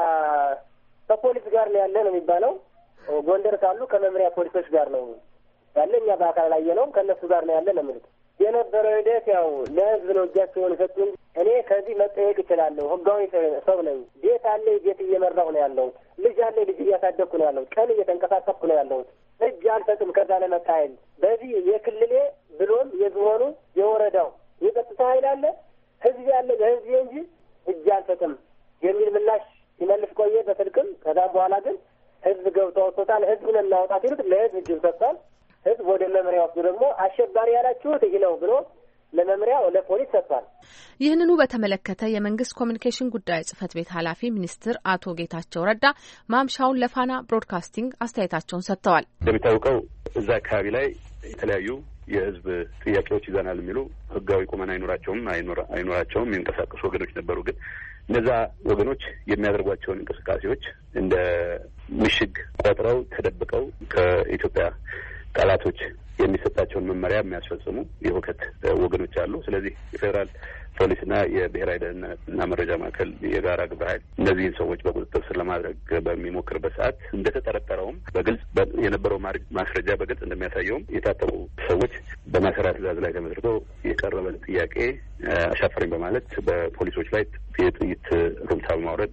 ከፖሊስ ጋር ነው ያለ ነው የሚባለው። ጎንደር ካሉ ከመምሪያ ፖሊሶች ጋር ነው ያለ። እኛ በአካል ላይ ነው ከነሱ ጋር ነው ያለ ነው የሚሉት። የነበረው ሂደት ያው ለህዝብ ነው እጃቸውን ሰጡኝ። እኔ ከዚህ መጠየቅ እችላለሁ። ህጋዊ ሰው ነኝ። ቤት አለ፣ ቤት እየመራሁ ነው ያለሁት። ልጅ አለ፣ ልጅ እያሳደግኩ ነው ያለሁት። ቀን እየተንቀሳቀስኩ ነው ያለሁት። እጅ አልሰጥም። ከዛ ለመጣ ኃይል በዚህ የክልሌ ብሎም የዝሆኑ የወረዳው የጸጥታ ኃይል አለ፣ ህዝብ ያለ በህዝብ እንጂ እጅ አልሰጥም የሚል ምላሽ ሲመልስ ቆየ በስልክም። ከዛም በኋላ ግን ህዝብ ገብቶ ወጥቶታል። ህዝብን እናወጣት ይሉት ለህዝብ እጅ ሰጥቷል። ህዝብ ወደ መምሪያ ወስዶ ደግሞ አሸባሪ ያላችሁት ይህ ነው ብሎ ለመምሪያው ለፖሊስ ሰጥቷል። ይህንኑ በተመለከተ የመንግስት ኮሚኒኬሽን ጉዳዮች ጽህፈት ቤት ኃላፊ ሚኒስትር አቶ ጌታቸው ረዳ ማምሻውን ለፋና ብሮድካስቲንግ አስተያየታቸውን ሰጥተዋል። እንደሚታወቀው እዛ አካባቢ ላይ የተለያዩ የህዝብ ጥያቄዎች ይዘናል የሚሉ ህጋዊ ቁመና አይኖራቸውም አይኖራቸውም የሚንቀሳቀሱ ወገኖች ነበሩ። ግን እነዛ ወገኖች የሚያደርጓቸውን እንቅስቃሴዎች እንደ ምሽግ ቆጥረው ተደብቀው ከኢትዮጵያ ጠላቶች የሚሰጣቸውን መመሪያ የሚያስፈጽሙ የሁከት ወገኖች አሉ። ስለዚህ የፌዴራል ፖሊስና የብሔራዊ ደህንነትና መረጃ ማዕከል የጋራ ግብረ ኃይል እነዚህን ሰዎች በቁጥጥር ስር ለማድረግ በሚሞክርበት ሰዓት እንደተጠረጠረውም በግልጽ የነበረው ማስረጃ በግልጽ እንደሚያሳየውም የታጠቁ ሰዎች በማሰራ ትዕዛዝ ላይ ተመስርቶ የቀረበን ጥያቄ አሻፈረኝ በማለት በፖሊሶች ላይ የጥይት ሩምታ በማውረድ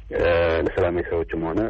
ለሰላማዊ ሰዎችም ሆነ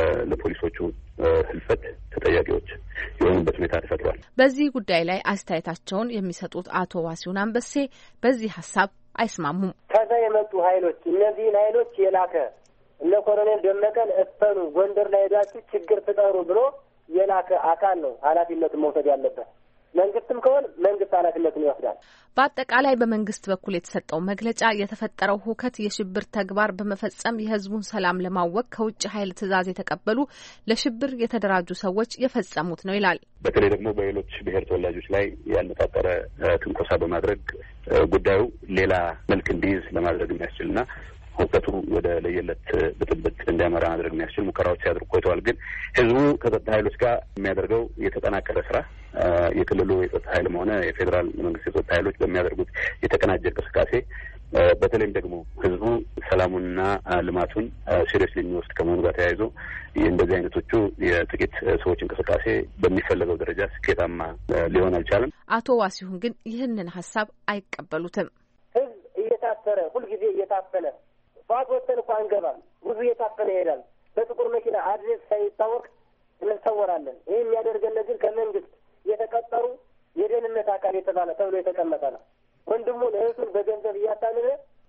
ለፖሊሶቹ ህልፈት ተጠያቂዎች የሆኑበት ሁኔታ ተፈጥሯል። በዚህ ጉዳይ ላይ አስተያየታቸውን የሚሰጡት አቶ ዋሲሁን አንበሴ በዚህ ሀሳብ አይስማሙም። ከዛ የመጡ ኃይሎች እነዚህን ኃይሎች የላከ እነ ኮሎኔል ደመቀን እፈኑ ጎንደር ላይ ሄዳችሁ ችግር ፍጠሩ ብሎ የላከ አካል ነው ኃላፊነቱን መውሰድ ያለበት። መንግስትም ከሆነ መንግስት ኃላፊነቱን ይወስዳል። በአጠቃላይ በመንግስት በኩል የተሰጠው መግለጫ የተፈጠረው ሁከት የሽብር ተግባር በመፈጸም የህዝቡን ሰላም ለማወክ ከውጭ ኃይል ትዕዛዝ የተቀበሉ ለሽብር የተደራጁ ሰዎች የፈጸሙት ነው ይላል። በተለይ ደግሞ በሌሎች ብሔር ተወላጆች ላይ ያነጣጠረ ትንኮሳ በማድረግ ጉዳዩ ሌላ መልክ እንዲይዝ ለማድረግ የሚያስችልና ሁከቱ ወደ ለየለት ብጥብጥ እንዲያመራ ማድረግ የሚያስችል ሙከራዎች ሲያደርጉ ቆይተዋል። ግን ህዝቡ ከጸጥታ ኃይሎች ጋር የሚያደርገው የተጠናከረ ስራ የክልሉ የጸጥታ ኃይልም ሆነ የፌዴራል መንግስት የጸጥታ ኃይሎች በሚያደርጉት የተቀናጀ እንቅስቃሴ በተለይም ደግሞ ህዝቡ ሰላሙንና ልማቱን ሲሪየስሊ የሚወስድ ከመሆኑ ጋር ተያይዞ እንደዚህ አይነቶቹ የጥቂት ሰዎች እንቅስቃሴ በሚፈለገው ደረጃ ስኬታማ ሊሆን አልቻለም። አቶ ዋሲሁን ግን ይህንን ሀሳብ አይቀበሉትም። ህዝብ እየታፈረ ሁልጊዜ እየታፈነ ፋት ወጥተን እንኳን አንገባም። ብዙ እየታፈነ ይሄዳል። በጥቁር መኪና አድሬስ ሳይታወቅ እንሰወራለን። ይህ የሚያደርገን ግን ከመንግስት የተቀጠሩ የደህንነት አካል የተባለ ተብሎ የተቀመጠ ነው። ወንድሙን እህቱን በገንዘብ እያታለለ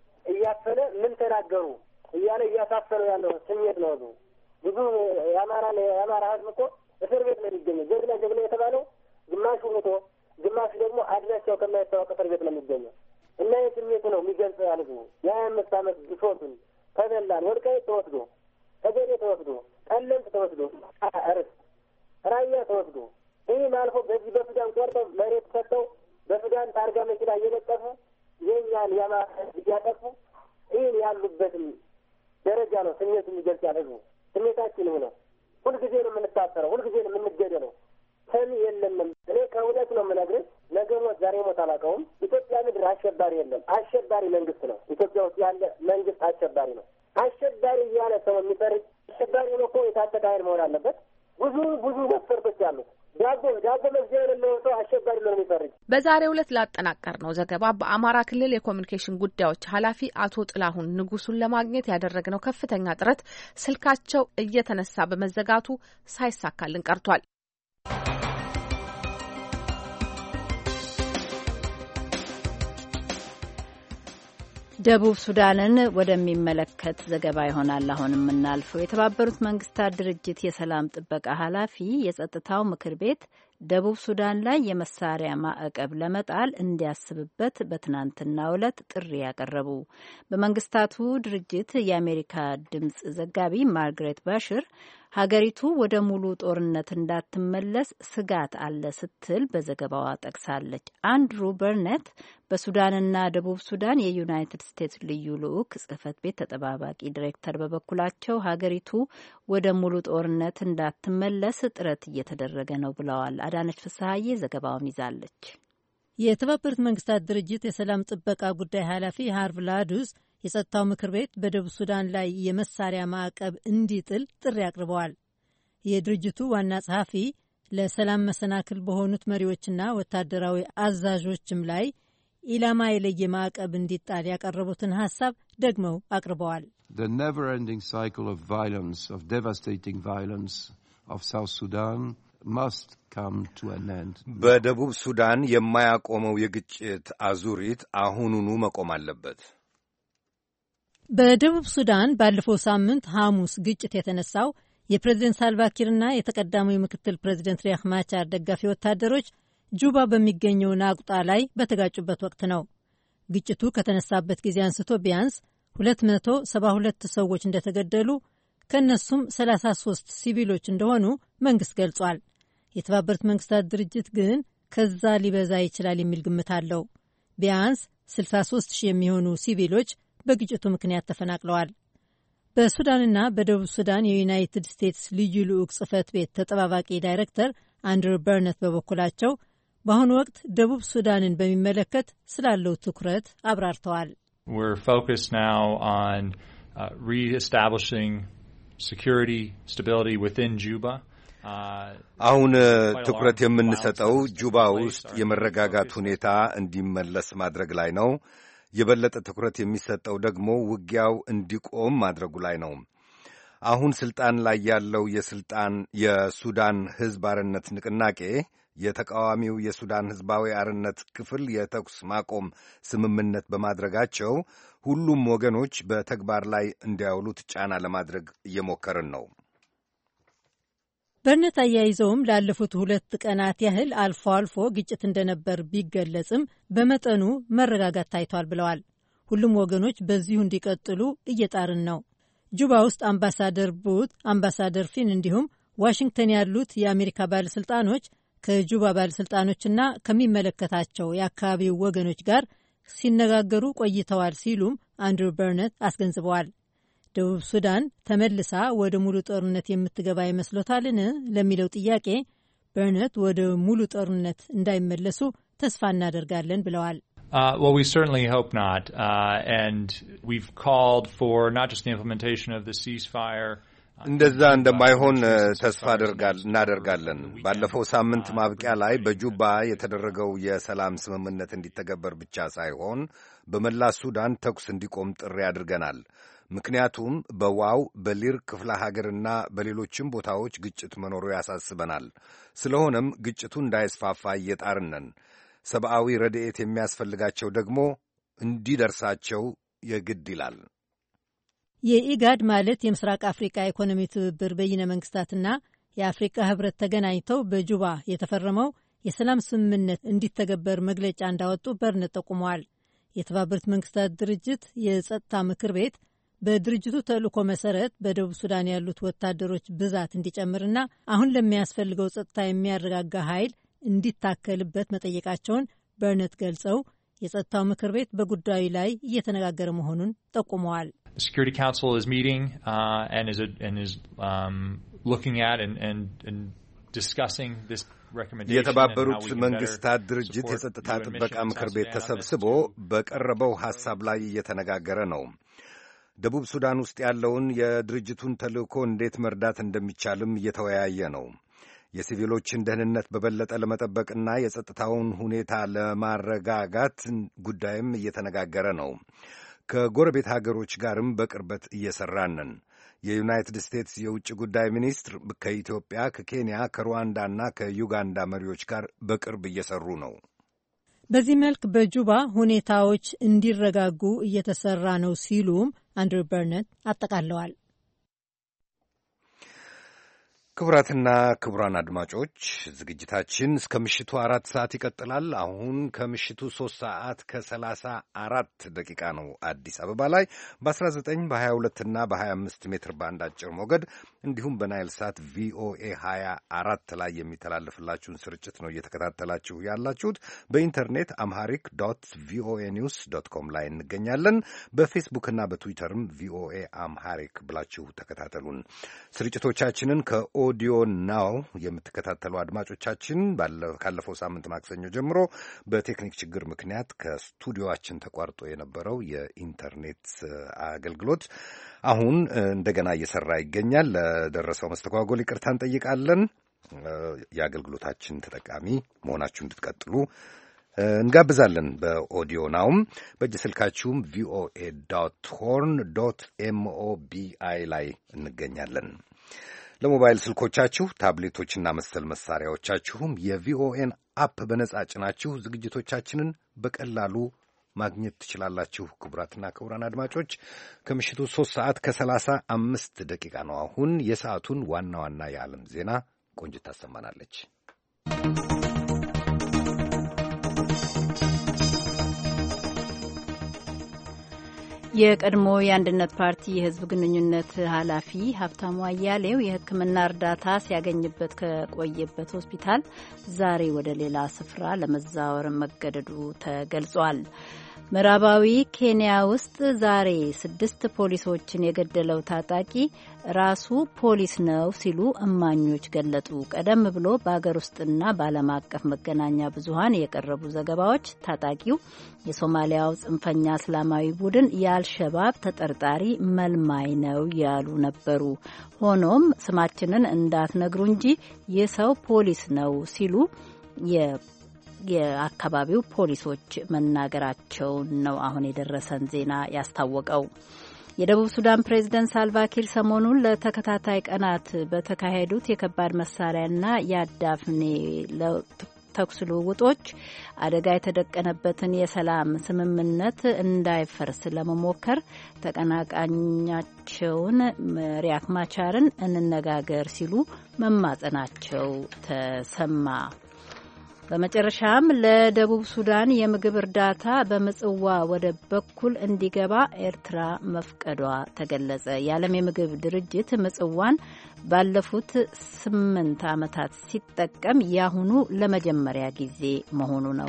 እያፈነ ምን ተናገሩ እያለ እያሳፈነው ያለው ስሜት ነው። ብዙ የአማራ የአማራ ህዝብ እኮ እስር ቤት ነው የሚገኘው። ጀግና ጀግና የተባለው ግማሹ ሞቶ ግማሹ ደግሞ አድራሻው ከማይታወቅ እስር ቤት ነው የሚገኘው። እና የስሜቱ ነው የሚገልጸው ያልኩ የሀያ አምስት ዓመት ብሶቱን ተበላን። ወልቃይት ተወስዶ፣ ተገዴ ተወስዶ፣ ጠለምት ተወስዶ፣ እርስ ራያ ተወስዶ ይህም አልፎ በዚህ በሱዳን ቆርጠው መሬት ሰጥተው በሱዳን ታርጋ መኪና እየለጠፉ የኛን የአማራ ህዝብ እያጠፉ ይህን ያሉበትም ደረጃ ነው ስሜቱ የሚገልጽ ያልኩ። ስሜታችን ነው። ሁልጊዜ ነው የምንታሰረው፣ ሁልጊዜ ነው የምንገደለው። ሰሚ የለንም። እኔ ከእውነት ነው የምነግርህ። ነገ ሞት ዛሬ ሞት አላውቀውም። ኢትዮጵያ ምድር አሸባሪ የለም። አሸባሪ መንግስት ነው። ኢትዮጵያ ውስጥ ያለ መንግስት አሸባሪ ነው። አሸባሪ እያለ ሰው የሚፈርጅ አሸባሪ ነው እኮ የታጠቀ ኃይል መሆን አለበት። ብዙ ብዙ መስፈርቶች አሉት። ዳቦ ዳቦ መግዚያ የሌለው ሰው አሸባሪ ነው የሚፈርጅ። በዛሬው ዕለት ላጠናቀር ነው ዘገባ በአማራ ክልል የኮሚኒኬሽን ጉዳዮች ኃላፊ አቶ ጥላሁን ንጉሱን ለማግኘት ያደረግነው ከፍተኛ ጥረት ስልካቸው እየተነሳ በመዘጋቱ ሳይሳካልን ቀርቷል። ደቡብ ሱዳንን ወደሚመለከት ዘገባ ይሆናል አሁን የምናልፈው። የተባበሩት መንግስታት ድርጅት የሰላም ጥበቃ ኃላፊ የጸጥታው ምክር ቤት ደቡብ ሱዳን ላይ የመሳሪያ ማዕቀብ ለመጣል እንዲያስብበት በትናንትናው ዕለት ጥሪ ያቀረቡ በመንግስታቱ ድርጅት የአሜሪካ ድምጽ ዘጋቢ ማርግሬት ባሽር ሀገሪቱ ወደ ሙሉ ጦርነት እንዳትመለስ ስጋት አለ ስትል በዘገባዋ ጠቅሳለች። አንድሩ በርኔት በሱዳንና ደቡብ ሱዳን የዩናይትድ ስቴትስ ልዩ ልዑክ ጽህፈት ቤት ተጠባባቂ ዲሬክተር በበኩላቸው ሀገሪቱ ወደ ሙሉ ጦርነት እንዳትመለስ ጥረት እየተደረገ ነው ብለዋል። አዳነች ፍስሐዬ ዘገባውን ይዛለች። የተባበሩት መንግስታት ድርጅት የሰላም ጥበቃ ጉዳይ ኃላፊ ሃርቭ ላዱስ የጸጥታው ምክር ቤት በደቡብ ሱዳን ላይ የመሳሪያ ማዕቀብ እንዲጥል ጥሪ አቅርበዋል። የድርጅቱ ዋና ጸሐፊ ለሰላም መሰናክል በሆኑት መሪዎችና ወታደራዊ አዛዦችም ላይ ኢላማ የለየ ማዕቀብ እንዲጣል ያቀረቡትን ሐሳብ ደግመው አቅርበዋል። The never-ending cycle of violence, of devastating violence of South Sudan must come to an end. በደቡብ ሱዳን የማያቆመው የግጭት አዙሪት አሁኑኑ መቆም አለበት። በደቡብ ሱዳን ባለፈው ሳምንት ሐሙስ ግጭት የተነሳው የፕሬዝደንት ሳልቫኪርና የተቀዳሚው ምክትል ፕሬዝደንት ሪያክ ማቻር ደጋፊ ወታደሮች ጁባ በሚገኘው ናቁጣ ላይ በተጋጩበት ወቅት ነው። ግጭቱ ከተነሳበት ጊዜ አንስቶ ቢያንስ ሁለት መቶ ሰባ ሁለት ሰዎች እንደተገደሉ ከእነሱም ሰላሳ ሶስት ሲቪሎች እንደሆኑ መንግሥት ገልጿል። የተባበሩት መንግስታት ድርጅት ግን ከዛ ሊበዛ ይችላል የሚል ግምት አለው። ቢያንስ ስልሳ ሶስት ሺህ የሚሆኑ ሲቪሎች በግጭቱ ምክንያት ተፈናቅለዋል። በሱዳንና በደቡብ ሱዳን የዩናይትድ ስቴትስ ልዩ ልዑክ ጽህፈት ቤት ተጠባባቂ ዳይሬክተር አንድሩ በርነት በበኩላቸው በአሁኑ ወቅት ደቡብ ሱዳንን በሚመለከት ስላለው ትኩረት አብራርተዋል። We're focused now on uh, reestablishing security, stability within Juba. አሁን ትኩረት የምንሰጠው ጁባ ውስጥ የመረጋጋት ሁኔታ እንዲመለስ ማድረግ ላይ ነው። የበለጠ ትኩረት የሚሰጠው ደግሞ ውጊያው እንዲቆም ማድረጉ ላይ ነው። አሁን ስልጣን ላይ ያለው የስልጣን የሱዳን ሕዝብ አርነት ንቅናቄ የተቃዋሚው የሱዳን ሕዝባዊ አርነት ክፍል የተኩስ ማቆም ስምምነት በማድረጋቸው ሁሉም ወገኖች በተግባር ላይ እንዲያውሉት ጫና ለማድረግ እየሞከርን ነው። በርነት አያይዘውም ላለፉት ሁለት ቀናት ያህል አልፎ አልፎ ግጭት እንደነበር ቢገለጽም በመጠኑ መረጋጋት ታይቷል ብለዋል። ሁሉም ወገኖች በዚሁ እንዲቀጥሉ እየጣርን ነው። ጁባ ውስጥ አምባሳደር ቡት፣ አምባሳደር ፊን እንዲሁም ዋሽንግተን ያሉት የአሜሪካ ባለሥልጣኖች ከጁባ ባለሥልጣኖችና ከሚመለከታቸው የአካባቢው ወገኖች ጋር ሲነጋገሩ ቆይተዋል ሲሉም አንድሩ በርነት አስገንዝበዋል። ደቡብ ሱዳን ተመልሳ ወደ ሙሉ ጦርነት የምትገባ ይመስሎታልን ለሚለው ጥያቄ በርነት ወደ ሙሉ ጦርነት እንዳይመለሱ ተስፋ እናደርጋለን ብለዋል። Uh, well, we certainly hope not. Uh, and we've called for not just the implementation of the ceasefire. እንደዛ እንደማይሆን ተስፋ እናደርጋለን። ባለፈው ሳምንት ማብቂያ ላይ በጁባ የተደረገው የሰላም ስምምነት እንዲተገበር ብቻ ሳይሆን በመላ ሱዳን ተኩስ እንዲቆም ጥሪ አድርገናል። ምክንያቱም በዋው በሊር ክፍለ ሀገርና በሌሎችም ቦታዎች ግጭት መኖሩ ያሳስበናል። ስለሆነም ግጭቱ እንዳይስፋፋ እየጣርን ነን። ሰብአዊ ረድኤት የሚያስፈልጋቸው ደግሞ እንዲደርሳቸው የግድ ይላል። የኢጋድ ማለት የምስራቅ አፍሪካ ኢኮኖሚ ትብብር በይነ መንግስታትና የአፍሪካ ህብረት ተገናኝተው በጁባ የተፈረመው የሰላም ስምምነት እንዲተገበር መግለጫ እንዳወጡ በርነት ጠቁመዋል። የተባበሩት መንግስታት ድርጅት የጸጥታ ምክር ቤት በድርጅቱ ተልእኮ መሰረት በደቡብ ሱዳን ያሉት ወታደሮች ብዛት እንዲጨምርና አሁን ለሚያስፈልገው ጸጥታ የሚያረጋጋ ኃይል እንዲታከልበት መጠየቃቸውን በርነት ገልጸው የጸጥታው ምክር ቤት በጉዳዩ ላይ እየተነጋገረ መሆኑን ጠቁመዋል። The Security Council is meeting uh, and is and is um, looking at and and, and discussing this recommendation. የተባበሩት መንግስታት ድርጅት የጸጥታ ጥበቃ ምክር ቤት ተሰብስቦ በቀረበው ሐሳብ ላይ እየተነጋገረ ነው። ደቡብ ሱዳን ውስጥ ያለውን የድርጅቱን ተልእኮ እንዴት መርዳት እንደሚቻልም እየተወያየ ነው። የሲቪሎችን ደህንነት በበለጠ ለመጠበቅና የጸጥታውን ሁኔታ ለማረጋጋት ጉዳይም እየተነጋገረ ነው። ከጎረቤት ሀገሮች ጋርም በቅርበት እየሰራንን። የዩናይትድ ስቴትስ የውጭ ጉዳይ ሚኒስትር ከኢትዮጵያ፣ ከኬንያ፣ ከሩዋንዳና ከዩጋንዳ መሪዎች ጋር በቅርብ እየሰሩ ነው። በዚህ መልክ በጁባ ሁኔታዎች እንዲረጋጉ እየተሰራ ነው ሲሉም አንድሩ በርነት አጠቃለዋል። ክቡራትና ክቡራን አድማጮች ዝግጅታችን እስከ ምሽቱ አራት ሰዓት ይቀጥላል። አሁን ከምሽቱ ሶስት ሰዓት ከሰላሳ አራት ደቂቃ ነው አዲስ አበባ ላይ በአስራ ዘጠኝ በሀያ ሁለትና በሀያ አምስት ሜትር ባንድ አጭር ሞገድ እንዲሁም በናይል ሳት ቪኦኤ ሀያ አራት ላይ የሚተላለፍላችሁን ስርጭት ነው እየተከታተላችሁ ያላችሁት። በኢንተርኔት አምሃሪክ ዶት ቪኦኤ ኒውስ ዶት ኮም ላይ እንገኛለን። በፌስቡክና በትዊተርም ቪኦኤ አምሃሪክ ብላችሁ ተከታተሉን። ስርጭቶቻችንን ከኦ በኦዲዮ ናው የምትከታተሉ አድማጮቻችን ካለፈው ሳምንት ማክሰኞ ጀምሮ በቴክኒክ ችግር ምክንያት ከስቱዲዮአችን ተቋርጦ የነበረው የኢንተርኔት አገልግሎት አሁን እንደገና እየሰራ ይገኛል። ለደረሰው መስተጓጎል ይቅርታ እንጠይቃለን። የአገልግሎታችን ተጠቃሚ መሆናችሁ እንድትቀጥሉ እንጋብዛለን። በኦዲዮ ናውም በእጅ ስልካችሁም ቪኦኤ ዶት ሆርን ዶት ኤምኦቢአይ ላይ እንገኛለን። ለሞባይል ስልኮቻችሁ ታብሌቶችና መሰል መሳሪያዎቻችሁም የቪኦኤን አፕ በነጻ ጭናችሁ ዝግጅቶቻችንን በቀላሉ ማግኘት ትችላላችሁ። ክቡራትና ክቡራን አድማጮች ከምሽቱ ሶስት ሰዓት ከሰላሳ አምስት ደቂቃ ነው። አሁን የሰዓቱን ዋና ዋና የዓለም ዜና ቆንጅት ታሰማናለች። የቀድሞ የአንድነት ፓርቲ የሕዝብ ግንኙነት ኃላፊ ሀብታሙ አያሌው የሕክምና እርዳታ ሲያገኝበት ከቆየበት ሆስፒታል ዛሬ ወደ ሌላ ስፍራ ለመዛወር መገደዱ ተገልጿል። ምዕራባዊ ኬንያ ውስጥ ዛሬ ስድስት ፖሊሶችን የገደለው ታጣቂ ራሱ ፖሊስ ነው ሲሉ እማኞች ገለጡ። ቀደም ብሎ በአገር ውስጥና በዓለም አቀፍ መገናኛ ብዙኃን የቀረቡ ዘገባዎች ታጣቂው የሶማሊያው ጽንፈኛ እስላማዊ ቡድን የአልሸባብ ተጠርጣሪ መልማይ ነው ያሉ ነበሩ። ሆኖም ስማችንን እንዳትነግሩ እንጂ ይህ ሰው ፖሊስ ነው ሲሉ የአካባቢው ፖሊሶች መናገራቸውን ነው አሁን የደረሰን ዜና ያስታወቀው። የደቡብ ሱዳን ፕሬዝደንት ሳልቫኪር ሰሞኑን ለተከታታይ ቀናት በተካሄዱት የከባድ መሳሪያና የአዳፍኔ ተኩስ ልውውጦች አደጋ የተደቀነበትን የሰላም ስምምነት እንዳይፈርስ ለመሞከር ተቀናቃኛቸውን ሪያክ ማቻርን እንነጋገር ሲሉ መማጸናቸው ተሰማ። በመጨረሻም ለደቡብ ሱዳን የምግብ እርዳታ በምጽዋ ወደብ በኩል እንዲገባ ኤርትራ መፍቀዷ ተገለጸ። የዓለም የምግብ ድርጅት ምጽዋን ባለፉት ስምንት ዓመታት ሲጠቀም ያሁኑ ለመጀመሪያ ጊዜ መሆኑ ነው።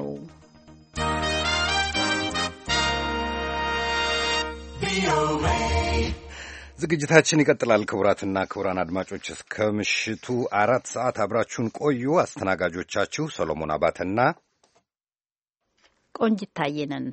ዝግጅታችን ይቀጥላል። ክቡራትና ክቡራን አድማጮች እስከ ምሽቱ አራት ሰዓት አብራችሁን ቆዩ። አስተናጋጆቻችሁ ሰሎሞን አባተና ቆንጂት ታየ ነን።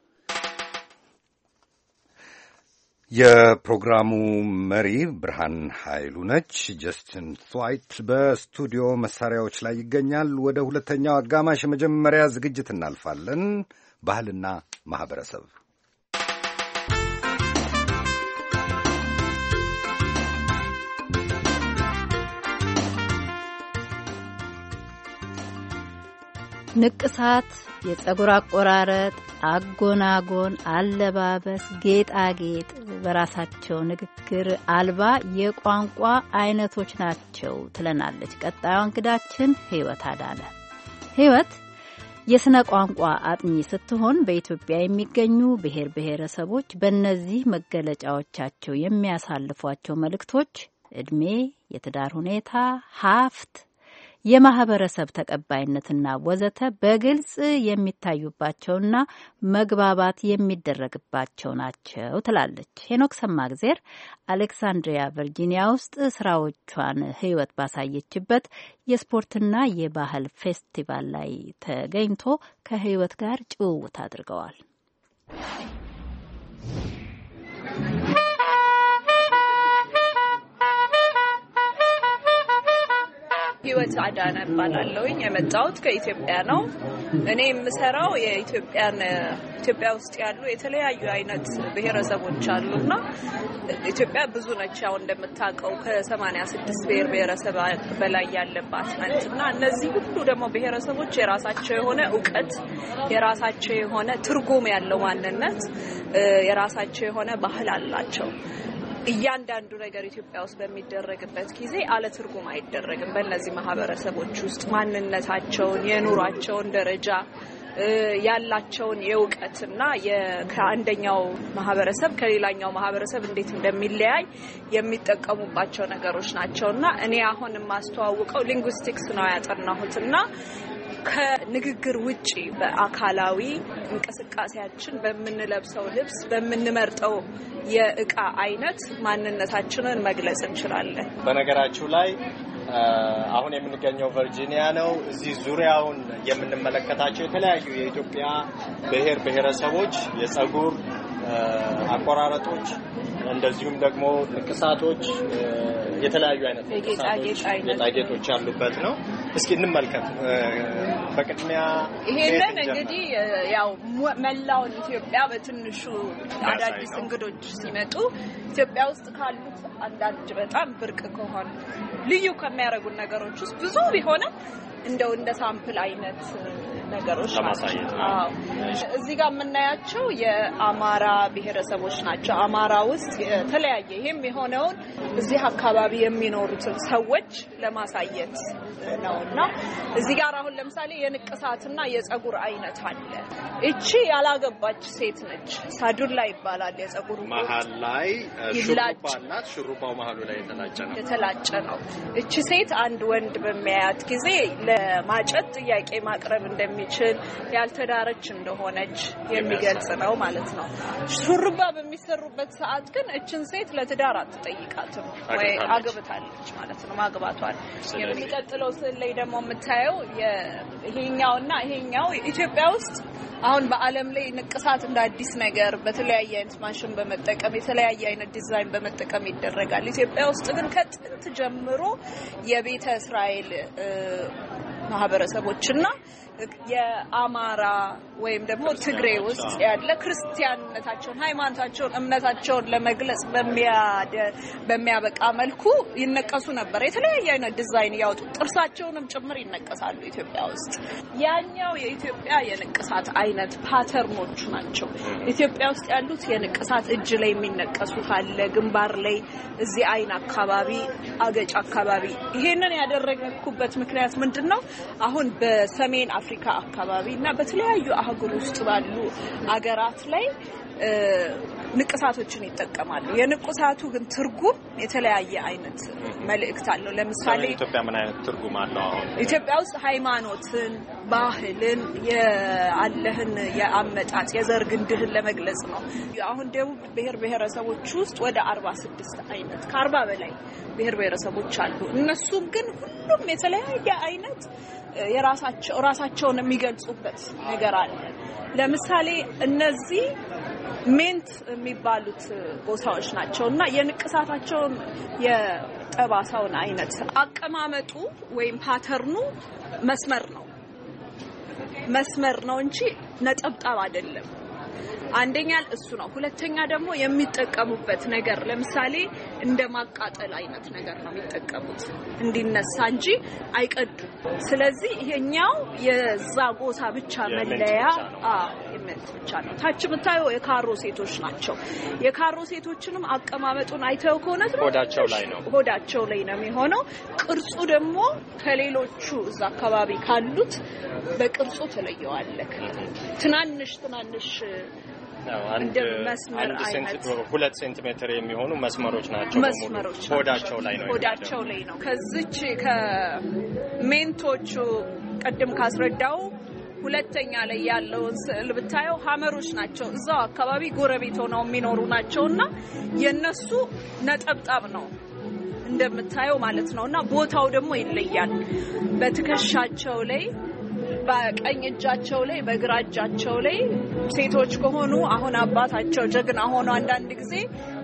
የፕሮግራሙ መሪ ብርሃን ኃይሉ ነች። ጀስቲን ትዋይት በስቱዲዮ መሳሪያዎች ላይ ይገኛል። ወደ ሁለተኛው አጋማሽ የመጀመሪያ ዝግጅት እናልፋለን። ባህልና ማህበረሰብ ንቅሳት፣ የጸጉር አቆራረጥ፣ አጎናጎን፣ አለባበስ፣ ጌጣጌጥ በራሳቸው ንግግር አልባ የቋንቋ አይነቶች ናቸው ትለናለች ቀጣዩ እንግዳችን ህይወት አዳነ። ህይወት የስነ ቋንቋ አጥኚ ስትሆን በኢትዮጵያ የሚገኙ ብሔር ብሔረሰቦች በእነዚህ መገለጫዎቻቸው የሚያሳልፏቸው መልእክቶች እድሜ፣ የትዳር ሁኔታ፣ ሀብት፣ የማህበረሰብ ተቀባይነትና ወዘተ በግልጽ የሚታዩባቸውና መግባባት የሚደረግባቸው ናቸው ትላለች። ሄኖክ ሰማግዜር አሌክሳንድሪያ ቨርጂኒያ ውስጥ ስራዎቿን ህይወት ባሳየችበት የስፖርትና የባህል ፌስቲቫል ላይ ተገኝቶ ከህይወት ጋር ጭውውት አድርገዋል። ህይወት አዳነ እባላለሁኝ። የመጣሁት ከኢትዮጵያ ነው። እኔ የምሰራው የኢትዮጵያን ኢትዮጵያ ውስጥ ያሉ የተለያዩ አይነት ብሔረሰቦች አሉና ኢትዮጵያ ብዙ ነች። ያው እንደምታውቀው ከሰማንያ ስድስት ብሔር ብሔረሰብ በላይ ያለባት ናትና እነዚህ ሁሉ ደግሞ ብሔረሰቦች የራሳቸው የሆነ ዕውቀት፣ የራሳቸው የሆነ ትርጉም ያለው ማንነት፣ የራሳቸው የሆነ ባህል አላቸው። እያንዳንዱ ነገር ኢትዮጵያ ውስጥ በሚደረግበት ጊዜ አለ ትርጉም አይደረግም። በእነዚህ ማህበረሰቦች ውስጥ ማንነታቸውን፣ የኑሯቸውን ደረጃ፣ ያላቸውን የእውቀትና ከአንደኛው ማህበረሰብ ከሌላኛው ማህበረሰብ እንዴት እንደሚለያይ የሚጠቀሙባቸው ነገሮች ናቸውና እኔ አሁን የማስተዋውቀው ሊንጉስቲክስ ነው ያጠናሁትና ከንግግር ውጪ በአካላዊ እንቅስቃሴያችን በምንለብሰው ልብስ በምንመርጠው የእቃ አይነት ማንነታችንን መግለጽ እንችላለን። በነገራችሁ ላይ አሁን የምንገኘው ቨርጂኒያ ነው። እዚህ ዙሪያውን የምንመለከታቸው የተለያዩ የኢትዮጵያ ብሔር ብሔረሰቦች የጸጉር አቆራረጦች እንደዚሁም ደግሞ ንቅሳቶች የተለያዩ አይነት ጌጣጌጦች ያሉበት ነው። እስኪ እንመልከት። በቅድሚያ ይሄንን እንግዲህ ያው መላውን ኢትዮጵያ በትንሹ አዳዲስ እንግዶች ሲመጡ ኢትዮጵያ ውስጥ ካሉት አንዳንድ በጣም ብርቅ ከሆነ ልዩ ከሚያደርጉን ነገሮች ውስጥ ብዙ ቢሆንም እንደው እንደ ሳምፕል አይነት ነገሮች ለማሳየት ነው። አዎ እዚህ ጋር የምናያቸው የአማራ ብሔረሰቦች ናቸው። አማራ ውስጥ የተለያየ ይሄም የሆነውን እዚህ አካባቢ የሚኖሩትን ሰዎች ለማሳየት ነውና እዚህ ጋር አሁን ለምሳሌ የንቅሳትና የጸጉር አይነት አለ። እቺ ያላገባች ሴት ነች። ሳዱላ ይባላል። የጸጉሩ መሃል ላይ ሹሩባ አላት። ሹሩባው መሃሉ ላይ የተላጨ ነው የተላጨ ነው። እቺ ሴት አንድ ወንድ በሚያያት ጊዜ ለማጨት ጥያቄ ማቅረብ እንደሚችል ያልተዳረች እንደሆነች የሚገልጽ ነው ማለት ነው። ሹሩባ በሚሰሩበት ሰዓት ግን እችን ሴት ለትዳር አትጠይቃትም ወይ አግብታለች ማለት ነው ማግባቷን። የሚቀጥለው ስዕል ላይ ደግሞ የምታየው ይሄኛውና ይሄኛው ኢትዮጵያ ውስጥ አሁን በአለም ላይ ንቅሳት እንደ አዲስ ነገር በተለያየ አይነት ማሽን በመጠቀም የተለያየ አይነት ዲዛይን በመጠቀም ይደረጋል። ኢትዮጵያ ውስጥ ግን ከጥንት ጀምሮ የቤተ እስራኤል ማህበረሰቦችና የአማራ ወይም ደግሞ ትግሬ ውስጥ ያለ ክርስቲያንነታቸውን ሃይማኖታቸውን እምነታቸውን ለመግለጽ በሚያደ በሚያበቃ መልኩ ይነቀሱ ነበር። የተለያየ አይነት ዲዛይን ያወጡ ጥርሳቸውንም ጭምር ይነቀሳሉ ኢትዮጵያ ውስጥ። ያኛው የኢትዮጵያ የንቅሳት አይነት ፓተርኖቹ ናቸው። ኢትዮጵያ ውስጥ ያሉት የንቅሳት እጅ ላይ የሚነቀሱት አለ፣ ግንባር ላይ፣ እዚህ አይን አካባቢ፣ አገጭ አካባቢ። ይሄንን ያደረገኩበት ምክንያት ምንድነው? አሁን በሰሜን አፍሪካ አካባቢ እና በተለያዩ አህጉር ውስጥ ባሉ አገራት ላይ ንቅሳቶችን ይጠቀማሉ። የንቅሳቱ ግን ትርጉም የተለያየ አይነት መልእክት አለው። ለምሳሌ ኢትዮጵያ ምን አይነት ትርጉም አለው? አሁን ኢትዮጵያ ውስጥ ሃይማኖትን፣ ባህልን፣ የአለህን የአመጣጥ የዘር ግንድህን ለመግለጽ ነው። አሁን ደቡብ ብሔር ብሔረሰቦች ውስጥ ወደ አርባ ስድስት አይነት ከአርባ በላይ ብሔር ብሔረሰቦች አሉ። እነሱም ግን ሁሉም የተለያየ አይነት የራሳቸው ራሳቸውን የሚገልጹበት ነገር አለ። ለምሳሌ እነዚህ ሜንት የሚባሉት ጎሳዎች ናቸውና የንቅሳታቸውን የጠባሳውን አይነት አቀማመጡ ወይም ፓተርኑ መስመር ነው መስመር ነው እንጂ ነጠብጣብ አይደለም። አንደኛ እሱ ነው። ሁለተኛ ደግሞ የሚጠቀሙበት ነገር ለምሳሌ እንደ ማቃጠል አይነት ነገር ነው የሚጠቀሙት እንዲነሳ እንጂ አይቀዱም። ስለዚህ ይሄኛው የዛ ጎሳ ብቻ መለያ አዎ የመት ብቻ ነው። ታች የምታየው የካሮ ሴቶች ናቸው። የካሮ ሴቶችንም አቀማመጡን አይተው ከሆነ ሆዳቸው ላይ ነው ሆዳቸው ላይ ነው የሚሆነው። ቅርጹ ደግሞ ከሌሎቹ እዛ አካባቢ ካሉት በቅርጹ ተለየዋል። ትናንሽ ትናንሽ አንድ መስመር አይነት ሁለት ሴንቲሜትር የሚሆኑ መስመሮች ናቸው። መስመሮች ሆዳቸው ላይ ነው ሆዳቸው ላይ ነው። ከዚች ከሜንቶቹ ቀደም ካስረዳው ሁለተኛ ላይ ያለውን ስዕል ብታየው ሀመሮች ናቸው። እዛው አካባቢ ጎረቤት ሆነው የሚኖሩ ናቸውና የነሱ ነጠብጣብ ነው እንደምታየው ማለት ነውና ቦታው ደግሞ ይለያል። በትከሻቸው ላይ በቀኝ እጃቸው ላይ በግራ እጃቸው ላይ ሴቶች ከሆኑ አሁን አባታቸው ጀግና ሆኖ አንዳንድ ጊዜ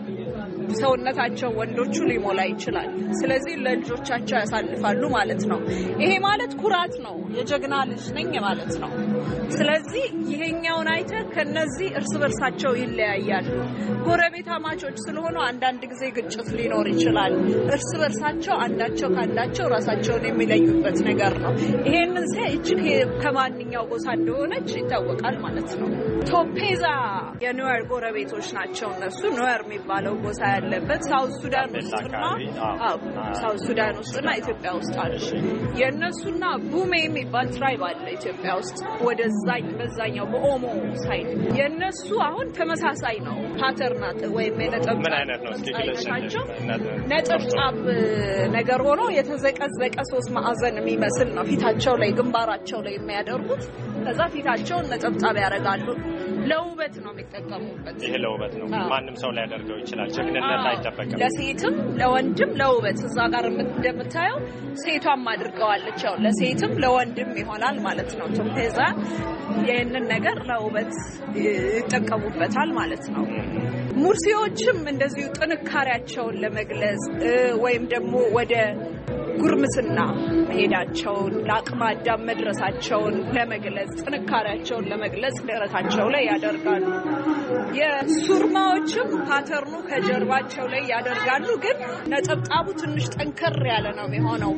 ሰውነታቸው ወንዶቹ ሊሞላ ይችላል። ስለዚህ ለልጆቻቸው ያሳልፋሉ ማለት ነው። ይሄ ማለት ኩራት ነው። የጀግና ልጅ ነኝ ማለት ነው። ስለዚህ ይሄኛውን አይተ ከነዚህ እርስ በርሳቸው ይለያያሉ። ጎረቤታማቾች ስለሆኑ አንዳንድ ጊዜ ግጭት ሊኖር ይችላል። እርስ በርሳቸው አንዳቸው ካንዳቸው ራሳቸውን የሚለዩበት ነገር ነው። ይሄንን ሲያ እጅግ ከማንኛው ጎሳ እንደሆነች ይታወቃል ማለት ነው። ቶፔዛ የኑዌር ጎረቤቶች ናቸው። እነሱ ኑዌር የሚባለው ጎሳ ያለበት ሳውዝ ሱዳን ውስጥና አዎ ሳውዝ ሱዳን ውስጥና ኢትዮጵያ ውስጥ አሉ። የነሱና ቡሜ የሚባል ትራይብ አለ ኢትዮጵያ ውስጥ ወደዛኝ በዛኛው በኦሞ ሳይድ። የነሱ አሁን ተመሳሳይ ነው። ፓተርናት ወይም የነጠብጣብ ምን አይነት ነው? እስኪ ግለጫቸው ነጠብጣብ ነገር ሆኖ የተዘቀዘቀ ሶስት ማዕዘን የሚመስል ነው ፊታቸው ላይ ግንባራቸው ላይ የሚያደርጉት። ከዛ ፊታቸውን ነጠብጣብ ያደርጋሉ። ለውበት ነው የሚጠቀሙበት። ይሄ ለውበት ነው። ማንም ሰው ሊያደርገው ይችላል። ጀግንነት አይጠበቅም። ለሴትም ለወንድም ለውበት እዛ ጋር እንደምታየው ሴቷም አድርገዋለች። ያው ለሴትም ለወንድም ይሆናል ማለት ነው። ቱርፔዛ ይሄንን ነገር ለውበት ይጠቀሙበታል ማለት ነው። ሙርሲዎችም እንደዚሁ ጥንካሬያቸውን ለመግለጽ ወይም ደግሞ ወደ ጉርምስና መሄዳቸውን ለአቅመ አዳም መድረሳቸውን ለመግለጽ ጥንካሬያቸውን ለመግለጽ ደረታቸው ላይ ያደርጋሉ። የሱርማዎችም ፓተርኑ ከጀርባቸው ላይ ያደርጋሉ። ግን ነጠብጣቡ ትንሽ ጠንከር ያለ ነው የሚሆነው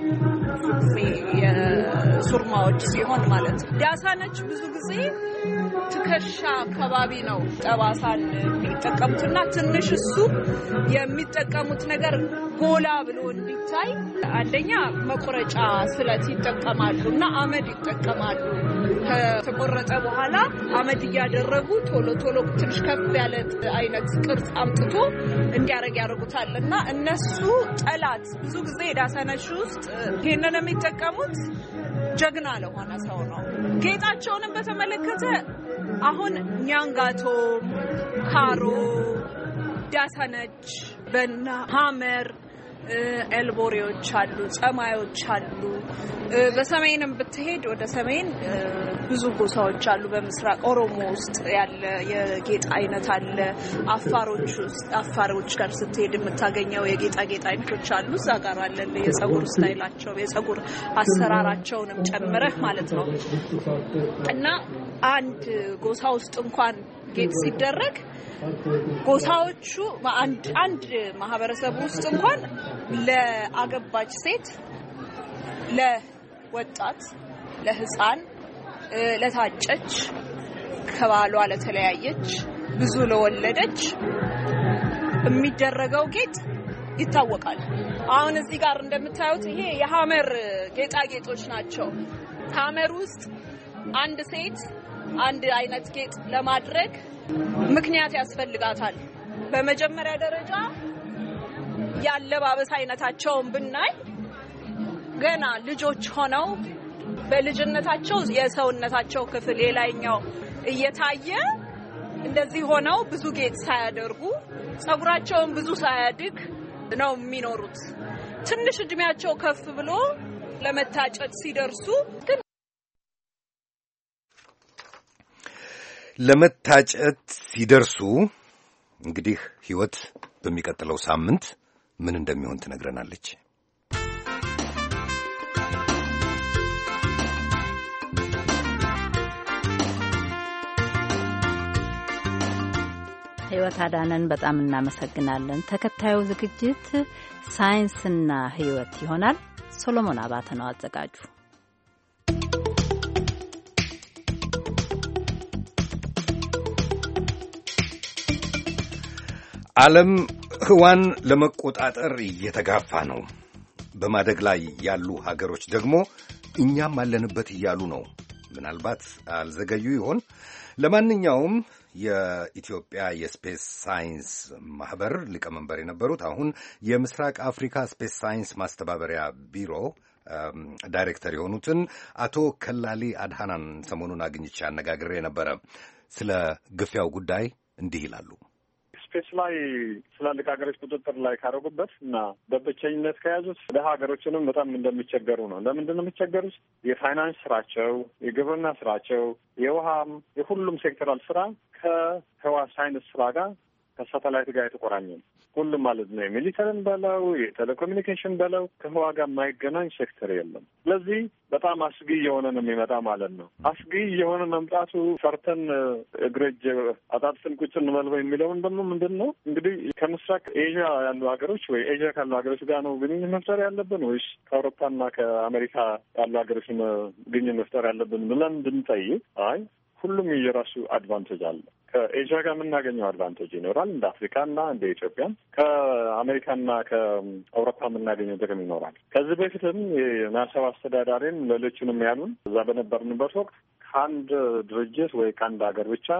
የሱርማዎች ሲሆን ማለት ነው። ዳሳነች ብዙ ጊዜ ትከሻ አካባቢ ነው ጠባሳን የሚጠቀሙትና ትንሽ እሱ የሚጠቀሙት ነገር ጎላ ብሎ እንዲታይ አንደኛ መቆረጫ ስለት ይጠቀማሉና አመድ ይጠቀማሉ። ከተቆረጠ በኋላ አመድ እያደረጉ ቶሎ ቶሎ ትንሽ ከፍ ያለ አይነት ቅርጽ አምጥቶ እንዲያረግ ያደርጉታልና እነሱ ጠላት ብዙ ጊዜ ዳሳነች ውስጥ ይሄንን የሚጠቀሙት ጀግና ለሆነ ሰው ነው። ጌጣቸውንም በተመለከተ አሁን ኛንጋቶ፣ ካሮ፣ ዳሳነች፣ በና ሀመር ኤልቦሬዎች አሉ፣ ጸማዮች አሉ። በሰሜንም ብትሄድ ወደ ሰሜን ብዙ ጎሳዎች አሉ። በምስራቅ ኦሮሞ ውስጥ ያለ የጌጥ አይነት አለ። አፋሮች ውስጥ አፋሮች ጋር ስትሄድ የምታገኘው የጌጣጌጥ አይነቶች አሉ። እዛ ጋር አለ የጸጉር ስታይላቸው የጸጉር አሰራራቸውንም ጨምረህ ማለት ነው። እና አንድ ጎሳ ውስጥ እንኳን ጌጥ ሲደረግ ጎሳዎቹ አንድ አንድ ማህበረሰብ ውስጥ እንኳን ለአገባች ሴት፣ ለወጣት፣ ለህፃን፣ ለታጨች፣ ከባሏ ለተለያየች፣ ብዙ ለወለደች የሚደረገው ጌጥ ይታወቃል። አሁን እዚህ ጋር እንደምታዩት ይሄ የሐመር ጌጣጌጦች ናቸው። ሐመር ውስጥ አንድ ሴት አንድ አይነት ጌጥ ለማድረግ ምክንያት ያስፈልጋታል። በመጀመሪያ ደረጃ ያለባበስ አይነታቸውን ብናይ ገና ልጆች ሆነው በልጅነታቸው የሰውነታቸው ክፍል የላይኛው እየታየ እንደዚህ ሆነው ብዙ ጌጥ ሳያደርጉ ጸጉራቸውን ብዙ ሳያድግ ነው የሚኖሩት። ትንሽ እድሜያቸው ከፍ ብሎ ለመታጨት ሲደርሱ ግን ለመታጨት ሲደርሱ እንግዲህ ህይወት በሚቀጥለው ሳምንት ምን እንደሚሆን ትነግረናለች። ህይወት አዳነን በጣም እናመሰግናለን። ተከታዩ ዝግጅት ሳይንስና ህይወት ይሆናል። ሶሎሞን አባተ ነው አዘጋጁ። ዓለም ህዋን ለመቆጣጠር እየተጋፋ ነው። በማደግ ላይ ያሉ ሀገሮች ደግሞ እኛም አለንበት እያሉ ነው። ምናልባት አልዘገዩ ይሆን? ለማንኛውም የኢትዮጵያ የስፔስ ሳይንስ ማህበር ሊቀመንበር የነበሩት አሁን የምስራቅ አፍሪካ ስፔስ ሳይንስ ማስተባበሪያ ቢሮ ዳይሬክተር የሆኑትን አቶ ከላሊ አድሃናን ሰሞኑን አግኝቼ አነጋግሬ ነበረ። ስለ ግፊያው ጉዳይ እንዲህ ይላሉ። ስፔስ ላይ ትላልቅ ሀገሮች ቁጥጥር ላይ ካደረጉበት እና በብቸኝነት ከያዙት ደሀ ሀገሮችንም በጣም እንደሚቸገሩ ነው። ለምንድን ነው የሚቸገሩት? የፋይናንስ ስራቸው፣ የግብርና ስራቸው፣ የውሃም የሁሉም ሴክተራል ስራ ከህዋ ሳይንስ ስራ ጋር ከሳተላይት ጋር የተቆራኘ ነው። ሁሉም ማለት ነው። የሚሊተርን በለው የቴሌኮሙኒኬሽን በለው ከህዋ ጋር የማይገናኝ ሴክተር የለም። ስለዚህ በጣም አስጊ የሆነ ነው የሚመጣ ማለት ነው። አስጊ የሆነ መምጣቱ ፈርተን እግረጅ አጣጥፍን ቁጭ እንበልበው የሚለውን ደግሞ ምንድን ነው እንግዲህ ከምስራቅ ኤዥያ ያሉ ሀገሮች ወይ ኤዥያ ካሉ ሀገሮች ጋር ነው ግንኙነት መፍጠር ያለብን ወይስ ከአውሮፓና ከአሜሪካ ያሉ ሀገሮች ግንኙነት መፍጠር ያለብን ብለን ብንጠይቅ አይ ሁሉም የራሱ አድቫንቴጅ አለ። ከኤዥያ ጋር የምናገኘው አድቫንቴጅ ይኖራል እንደ አፍሪካና እንደ ኢትዮጵያ። ከአሜሪካና ከአውሮፓ የምናገኘው ጥቅም ይኖራል። ከዚህ በፊትም የናሳው አስተዳዳሪም ሌሎችንም ያሉን እዛ በነበርንበት ወቅት ከአንድ ድርጅት ወይ ከአንድ ሀገር ብቻ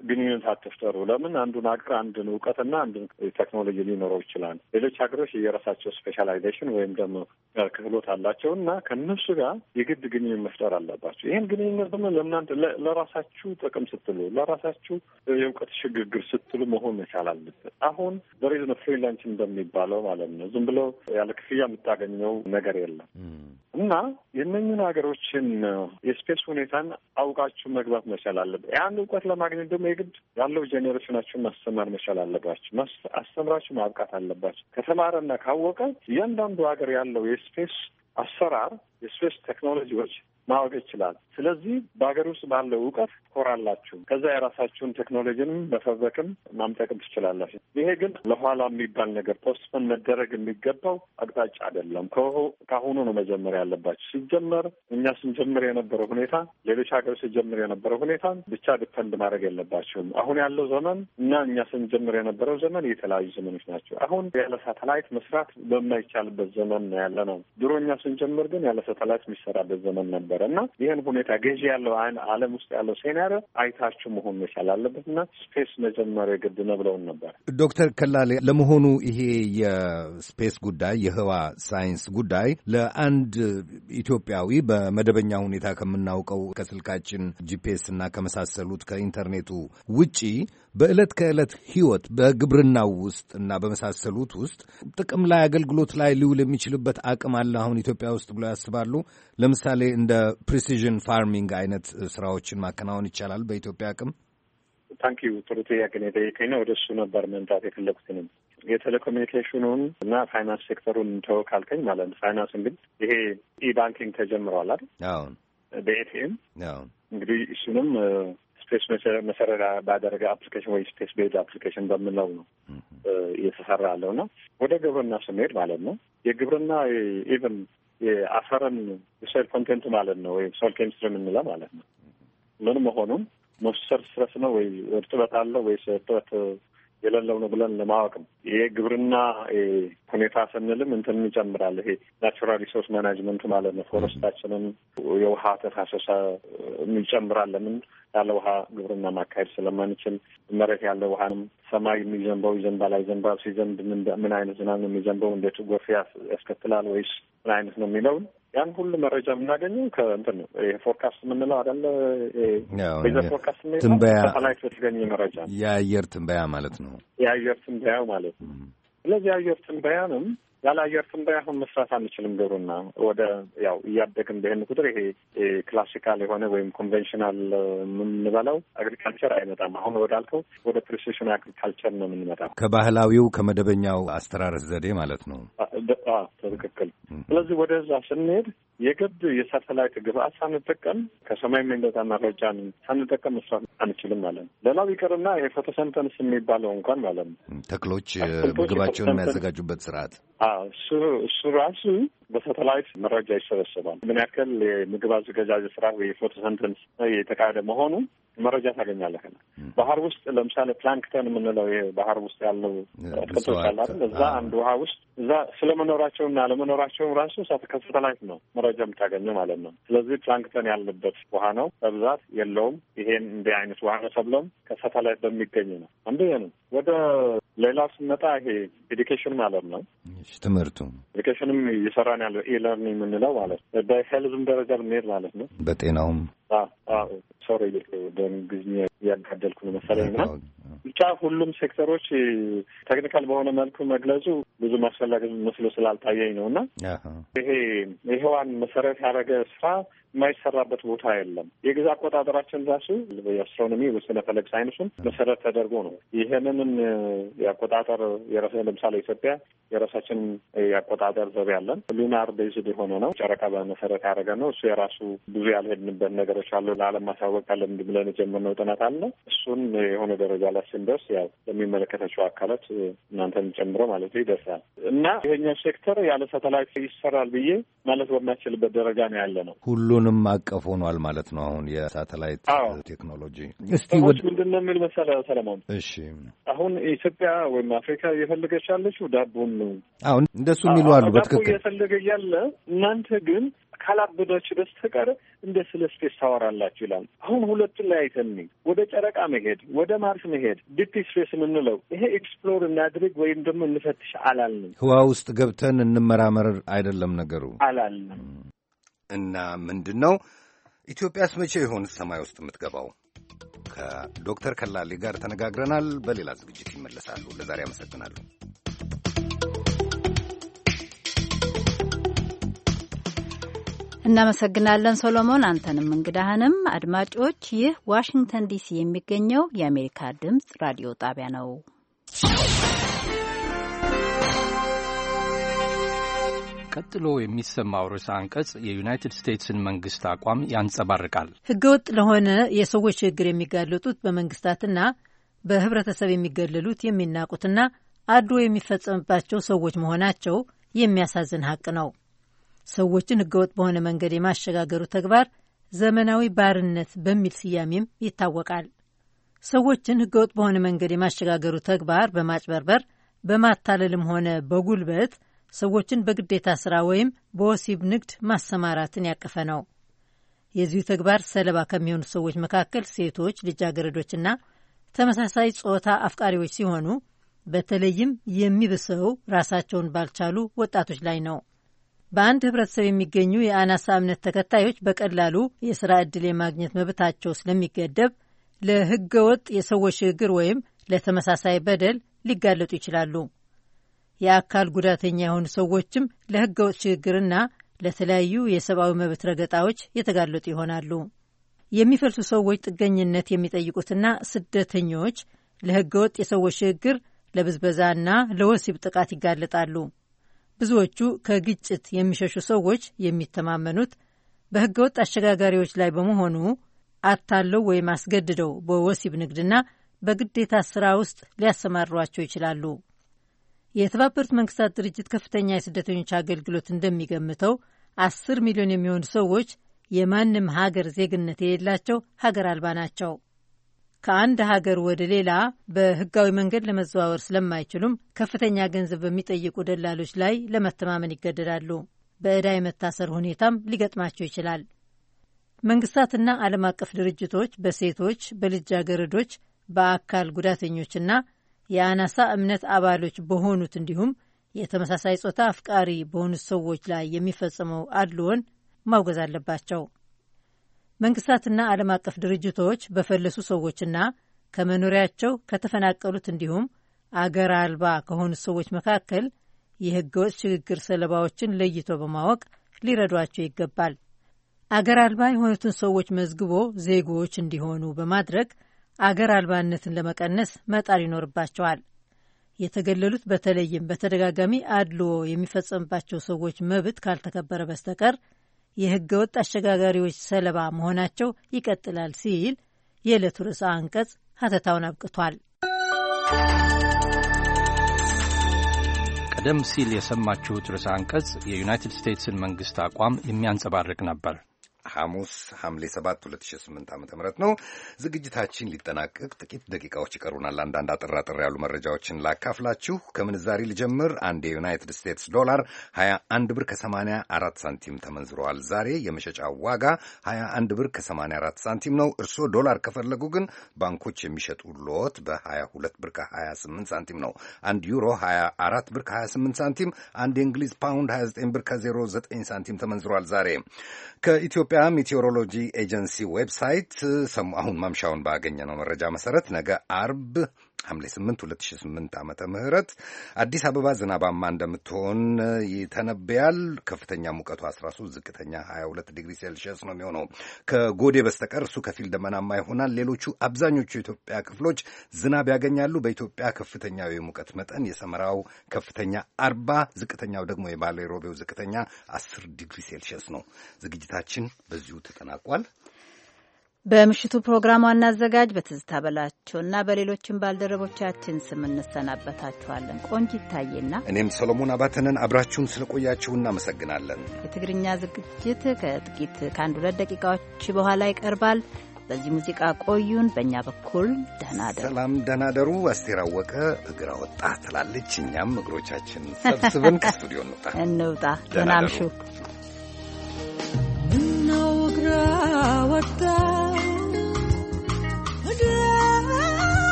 ግንኙነት አትፍጠሩ። ለምን አንዱን ሀገር አንድን እውቀትና አንድን ቴክኖሎጂ ሊኖረው ይችላል። ሌሎች ሀገሮች የራሳቸው ስፔሻላይዜሽን ወይም ደግሞ ክህሎት አላቸው እና ከእነሱ ጋር የግድ ግንኙነት መፍጠር አለባቸው። ይህን ግንኙነት ደግሞ ለእናንተ ለራሳችሁ ጥቅም ስትሉ፣ ለራሳችሁ የእውቀት ሽግግር ስትሉ መሆን መቻል አለበት። አሁን በሬዝ ነው ፍሪላንስ እንደሚባለው ማለት ነው። ዝም ብሎ ያለ ክፍያ የምታገኘው ነገር የለም እና የእነኝን ሀገሮችን የስፔስ ሁኔታን አውቃችሁ መግባት መቻል አለበት። ያን እውቀት ለማግኘት ደግሞ የግድ ያለው ጄኔሬሽናችሁን ማስተማር መቻል አለባችሁ። አስተምራችሁ ማብቃት አለባችሁ። ከተማረና ካወቀ እያንዳንዱ ሀገር ያለው የስፔስ አሰራር፣ የስፔስ ቴክኖሎጂዎች ማወቅ ይችላል። ስለዚህ በሀገር ውስጥ ባለው እውቀት ኮራላችሁ። ከዛ የራሳችሁን ቴክኖሎጂንም መፈበክም ማምጠቅም ትችላላችሁ። ይሄ ግን ለኋላ የሚባል ነገር ፖስትፖን መደረግ የሚገባው አቅጣጫ አይደለም። ከአሁኑ ነው መጀመር ያለባችሁ። ሲጀመር እኛ ስንጀምር የነበረው ሁኔታ ሌሎች ሀገሮች ሲጀምር የነበረው ሁኔታ ብቻ ዲፐንድ ማድረግ የለባችሁም። አሁን ያለው ዘመን እና እኛ ስንጀምር የነበረው ዘመን የተለያዩ ዘመኖች ናቸው። አሁን ያለ ሳተላይት መስራት በማይቻልበት ዘመን ነው ያለ ነው። ድሮ እኛ ስንጀምር ግን ያለ ሳተላይት የሚሰራበት ዘመን ነበር እና ይህን ሁኔታ ገዢ ያለው ዓለም ውስጥ ያለው ሴናሪዮ አይታችሁ መሆን መቻል አለበት እና ስፔስ መጀመሪያ ግድ ነው ብለውን ነበር። ዶክተር ከላሌ ለመሆኑ ይሄ የስፔስ ጉዳይ የህዋ ሳይንስ ጉዳይ ለአንድ ኢትዮጵያዊ በመደበኛ ሁኔታ ከምናውቀው ከስልካችን ጂፒኤስ እና ከመሳሰሉት ከኢንተርኔቱ ውጪ በዕለት ከዕለት ህይወት በግብርናው ውስጥ እና በመሳሰሉት ውስጥ ጥቅም ላይ አገልግሎት ላይ ሊውል የሚችልበት አቅም አለ አሁን ኢትዮጵያ ውስጥ ብለው ያስባሉ? ለምሳሌ እንደ ፕሪሲዥን ፋርሚንግ አይነት ስራዎችን ማከናወን ይቻላል በኢትዮጵያ አቅም? ታንኪዩ ጥሩ ጥያቄ ነው የጠየቀኝ ነው። ወደ እሱ ነበር መምጣት የፈለኩትንም የቴሌኮሙኒኬሽኑን እና ፋይናንስ ሴክተሩን ተወው ካልከኝ ማለት ነው። ፋይናንስ እንግዲህ ይሄ ኢ-ባንኪንግ ተጀምረዋል አይደል? አሁን በኤቲኤም አሁን እንግዲህ እሱንም ስፔስ መሰረት ባደረገ አፕሊኬሽን ወይ ስፔስ ቤዝ አፕሊኬሽን በምንለው ነው እየተሰራ ያለው እና ወደ ግብርና ስንሄድ ማለት ነው የግብርና ኢቨን የአፈርን የሶይል ኮንቴንት ማለት ነው ወይ ሶይል ኬሚስትሪ የምንለው ማለት ነው ምን መሆኑን ሞይስቸር ስትረስ ነው ወይ እርጥበት አለው ወይስ እርጥበት የሌለው ነው ብለን ለማወቅም ይሄ ግብርና ሁኔታ ስንልም እንትን ይጨምራል። ይሄ ናቹራል ሪሶርስ ማናጅመንት ማለት ነው። ፎረስታችንን የውሃ ተፋሰሳ ይጨምራል። ለምን ያለ ውሃ ግብርና ማካሄድ ስለማንችል መሬት ያለ ውሃንም ሰማይ የሚዘንበው ይዘንባል አይዘንባል፣ ሲዘንብ ምን አይነት ዝናብ ነው የሚዘንበው፣ እንዴት ጎርፍ ያስከትላል ወይስ ምን አይነት ነው የሚለውን ያን ሁሉ መረጃ የምናገኘው ከእንትን ነው። ይሄ ፎርካስት የምንለው አይደለ? ቤዘር ፎርካስት ነው። ትንበያ ሳተላይት በተገኘ መረጃ የአየር ትንበያ ማለት ነው። የአየር ትንበያው ማለት ነው። ስለዚህ የአየር ትንበያንም ያለ አየር ትንበያ አሁን መስራት አንችልም። ግብርና ወደ ያው እያደግን በሄን ቁጥር ይሄ ክላሲካል የሆነ ወይም ኮንቬንሽናል የምንበላው አግሪካልቸር አይመጣም። አሁን ወዳልከው ወደ ፕሪሲሽን አግሪካልቸር ነው የምንመጣው፣ ከባህላዊው ከመደበኛው አስተራረስ ዘዴ ማለት ነው። ትክክል። ስለዚህ ወደዛ ስንሄድ የግድ የሳተላይት ግብአት ሳንጠቀም ከሰማይ የሚመጣ መረጃን ሳንጠቀም መስራት አንችልም ማለት ነው። ሌላው ይቅርና የፎቶሰንተንስ የሚባለው እንኳን ማለት ነው ተክሎች ምግባቸውን የሚያዘጋጁበት ስርዓት እሱ እሱ ራሱ በሳተላይት መረጃ ይሰበሰባል። ምን ያክል የምግብ አዘገጃጀት ስራ ወይ ፎቶሰንተንስ የተካሄደ መሆኑ መረጃ ታገኛለህ። ባህር ውስጥ ለምሳሌ ፕላንክተን የምንለው ይሄ ባህር ውስጥ ያለው አትክልቶች አለ አይደል? እዛ አንድ ውሃ ውስጥ እዛ ስለመኖራቸውና አለመኖራቸውም ራሱ ከሳተላይት ነው መረጃ የምታገኘው ማለት ነው። ስለዚህ ፕላንክተን ያለበት ውሃ ነው በብዛት የለውም። ይሄን እንዲህ አይነት ውሃ ነው ተብሎም ከሳተላይት በሚገኝ ነው። አንዱ ይሄ ነው። ወደ ሌላ ስንመጣ ይሄ ኤዱኬሽን ማለት ነው። ትምህርቱ ኤዱኬሽንም እየሰራን ያለው ኢለርኒንግ የምንለው ማለት ነው። በሄልዝም ደረጃ ብንሄድ ማለት ነው። በጤናውም ሶሪ በእንግሊዝኛ እያጋደልኩ ነው መሰለኝ እና ብቻ ሁሉም ሴክተሮች ቴክኒካል በሆነ መልኩ መግለጹ ብዙ አስፈላጊ መስሎ ስላልታየኝ ነው እና ይሄ የህዋን መሰረት ያደረገ ስራ የማይሰራበት ቦታ የለም። የጊዜ አቆጣጠራችን ራሱ የአስትሮኖሚ ወስነ ፈለግ ሳይንሱን መሰረት ተደርጎ ነው። ይሄንን የአቆጣጠር የራሳ ለምሳሌ ኢትዮጵያ የራሳችን የአቆጣጠር ዘዴ ያለን ሉናር ቤዝድ የሆነ ነው። ጨረቃ በመሰረት ያደረገ ነው። እሱ የራሱ ብዙ ያልሄድንበት ነገሮች አሉ። ለዓለም ማሳወቅ አለን ብለን የጀመርነው ጥናት አለ። እሱን የሆነ ደረጃ ላይ ስንደርስ ያው ለሚመለከታቸው አካላት እናንተን ጨምሮ ማለት ይደርሳል እና ይሄኛው ሴክተር ያለ ሳተላይት ይሰራል ብዬ ማለት በማይችልበት ደረጃ ነው ያለ ነው። ሁሉንም አቀፍ ሆኗል ማለት ነው አሁን የሳተላይት ቴክኖሎጂ። እስቲ ወደ ምንድነው የሚል መሰለ ሰለሞን? እሺ አሁን ኢትዮጵያ ወይም አፍሪካ እየፈለገች ያለችው ዳቦን ነው። አሁን እንደሱ የሚሉ አሉ። በትክክል እየፈለገ ያለ እናንተ ግን ካላበዳችሁ በስተቀር እንደ ስለ ስፔስ ታወራላችሁ ይላል። አሁን ሁለቱን ላይ አይተን ወደ ጨረቃ መሄድ፣ ወደ ማርስ መሄድ ዲፕ ስፔስ የምንለው ይሄ ኤክስፕሎር እናድርግ ወይም ደግሞ እንፈትሽ አላልንም። ህዋ ውስጥ ገብተን እንመራመር አይደለም ነገሩ አላልንም። እና ምንድን ነው ኢትዮጵያስ መቼ ይሆን ሰማይ ውስጥ የምትገባው? ከዶክተር ከላሊ ጋር ተነጋግረናል። በሌላ ዝግጅት ይመለሳሉ። ለዛሬ አመሰግናለሁ። እናመሰግናለን ሶሎሞን፣ አንተንም እንግዳህንም። አድማጮች፣ ይህ ዋሽንግተን ዲሲ የሚገኘው የአሜሪካ ድምፅ ራዲዮ ጣቢያ ነው። ቀጥሎ የሚሰማው ርዕሰ አንቀጽ የዩናይትድ ስቴትስን መንግስት አቋም ያንጸባርቃል። ህገወጥ ለሆነ የሰዎች ችግር የሚጋለጡት በመንግስታትና በህብረተሰብ የሚገለሉት የሚናቁትና አድሎ የሚፈጸምባቸው ሰዎች መሆናቸው የሚያሳዝን ሀቅ ነው። ሰዎችን ህገወጥ በሆነ መንገድ የማሸጋገሩ ተግባር ዘመናዊ ባርነት በሚል ስያሜም ይታወቃል። ሰዎችን ህገወጥ በሆነ መንገድ የማሸጋገሩ ተግባር በማጭበርበር በማታለልም ሆነ በጉልበት ሰዎችን በግዴታ ስራ ወይም በወሲብ ንግድ ማሰማራትን ያቀፈ ነው። የዚሁ ተግባር ሰለባ ከሚሆኑ ሰዎች መካከል ሴቶች፣ ልጃገረዶችና ተመሳሳይ ጾታ አፍቃሪዎች ሲሆኑ በተለይም የሚብሰው ራሳቸውን ባልቻሉ ወጣቶች ላይ ነው። በአንድ ህብረተሰብ የሚገኙ የአናሳ እምነት ተከታዮች በቀላሉ የሥራ ዕድል የማግኘት መብታቸው ስለሚገደብ ለህገ ወጥ የሰዎች ሽግግር ወይም ለተመሳሳይ በደል ሊጋለጡ ይችላሉ። የአካል ጉዳተኛ የሆኑ ሰዎችም ለህገ ወጥ ሽግግርና ለተለያዩ የሰብአዊ መብት ረገጣዎች የተጋለጡ ይሆናሉ። የሚፈልሱ ሰዎች ጥገኝነት የሚጠይቁትና ስደተኞች ለህገ ወጥ የሰዎች ሽግግር፣ ለብዝበዛና ለወሲብ ጥቃት ይጋለጣሉ። ብዙዎቹ ከግጭት የሚሸሹ ሰዎች የሚተማመኑት በህገ ወጥ አሸጋጋሪዎች ላይ በመሆኑ አታለው ወይም አስገድደው በወሲብ ንግድና በግዴታ ስራ ውስጥ ሊያሰማሯቸው ይችላሉ። የተባበሩት መንግስታት ድርጅት ከፍተኛ የስደተኞች አገልግሎት እንደሚገምተው አስር ሚሊዮን የሚሆኑ ሰዎች የማንም ሀገር ዜግነት የሌላቸው ሀገር አልባ ናቸው። ከአንድ ሀገር ወደ ሌላ በህጋዊ መንገድ ለመዘዋወር ስለማይችሉም ከፍተኛ ገንዘብ በሚጠይቁ ደላሎች ላይ ለመተማመን ይገደዳሉ። በዕዳ የመታሰር ሁኔታም ሊገጥማቸው ይችላል። መንግስታትና ዓለም አቀፍ ድርጅቶች በሴቶች፣ በልጃገረዶች፣ በአካል ጉዳተኞችና የአናሳ እምነት አባሎች በሆኑት እንዲሁም የተመሳሳይ ጾታ አፍቃሪ በሆኑት ሰዎች ላይ የሚፈጸመው አድልዎን ማውገዝ አለባቸው። መንግስታትና ዓለም አቀፍ ድርጅቶች በፈለሱ ሰዎችና ከመኖሪያቸው ከተፈናቀሉት እንዲሁም አገር አልባ ከሆኑት ሰዎች መካከል የህገወጥ ሽግግር ሰለባዎችን ለይቶ በማወቅ ሊረዷቸው ይገባል። አገር አልባ የሆኑትን ሰዎች መዝግቦ ዜጎች እንዲሆኑ በማድረግ አገር አልባነትን ለመቀነስ መጣር ይኖርባቸዋል። የተገለሉት በተለይም በተደጋጋሚ አድልዎ የሚፈጸምባቸው ሰዎች መብት ካልተከበረ በስተቀር የህገ ወጥ አሸጋጋሪዎች ሰለባ መሆናቸው ይቀጥላል ሲል የዕለቱ ርዕሰ አንቀጽ ሀተታውን አብቅቷል። ቀደም ሲል የሰማችሁት ርዕሰ አንቀጽ የዩናይትድ ስቴትስን መንግስት አቋም የሚያንጸባርቅ ነበር። ሐሙስ ሐምሌ ሰባት ሁለት ሺህ ስምንት ዓመተ ምህረት ነው። ዝግጅታችን ሊጠናቀቅ ጥቂት ደቂቃዎች ይቀሩናል። አንዳንድ አጠር አጠር ያሉ መረጃዎችን ላካፍላችሁ። ከምንዛሪ ልጀምር። አንድ የዩናይትድ ስቴትስ ዶላር ሀያ አንድ ብር ከሰማንያ አራት ሳንቲም ተመንዝረዋል። ዛሬ የመሸጫው ዋጋ ሀያ አንድ ብር ከሰማንያ አራት ሳንቲም ነው። እርስዎ ዶላር ከፈለጉ ግን ባንኮች የሚሸጡ ሎት በሀያ ሁለት ብር ከሀያ ስምንት ሳንቲም ነው። አንድ ዩሮ ሀያ አራት ብር ከሀያ ስምንት ሳንቲም፣ አንድ የእንግሊዝ ፓውንድ ሀያ ዘጠኝ ብር ከዜሮ ዘጠኝ ሳንቲም ተመንዝረዋል። ዛሬ ከኢትዮጵያ ሜቴዎሮሎጂ ኤጀንሲ ዌብሳይት አሁን ማምሻውን ባገኘነው መረጃ መሰረት ነገ አርብ ሐምሌ ስምንት ሁለት ሺህ ስምንት ዓመተ ምህረት አዲስ አበባ ዝናባማ እንደምትሆን ይተነበያል። ከፍተኛ ሙቀቱ አስራ ሶስት፣ ዝቅተኛ ሀያ ሁለት ዲግሪ ሴልሺየስ ነው የሚሆነው። ከጎዴ በስተቀር እሱ ከፊል ደመናማ ይሆናል። ሌሎቹ አብዛኞቹ የኢትዮጵያ ክፍሎች ዝናብ ያገኛሉ። በኢትዮጵያ ከፍተኛው የሙቀት መጠን የሰመራው ከፍተኛ አርባ፣ ዝቅተኛው ደግሞ የባሌ ሮቤው ዝቅተኛ አስር ዲግሪ ሴልሺየስ ነው። ዝግጅታችን በዚሁ ተጠናቋል። በምሽቱ ፕሮግራም ዋና አዘጋጅ በትዝታ በላቸውና በሌሎችም ባልደረቦቻችን ስም እንሰናበታችኋለን። ቆንጅ ይታየና እኔም ሰሎሞን አባተንን አብራችሁን ስለቆያችሁ እናመሰግናለን። የትግርኛ ዝግጅት ከጥቂት ከአንድ ሁለት ደቂቃዎች በኋላ ይቀርባል። በዚህ ሙዚቃ ቆዩን። በእኛ በኩል ደህና ደሩ። ሰላም፣ ደህና ደሩ። አስቴር አወቀ እግር አወጣ ትላለች። እኛም እግሮቻችን ሰብስበን ከስቱዲዮ እንውጣ እንውጣ። ደህና ምሹ።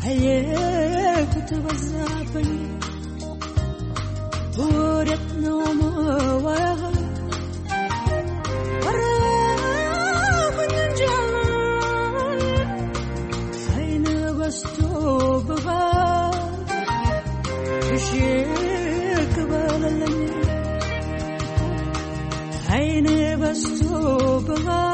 አየኩት በዛብኝ ወዴት ነው መዋያ አረኩኝ እንጂ አይነ በስቶ በባ ሽሽክ በለለኝ አይነ በስቶ በባ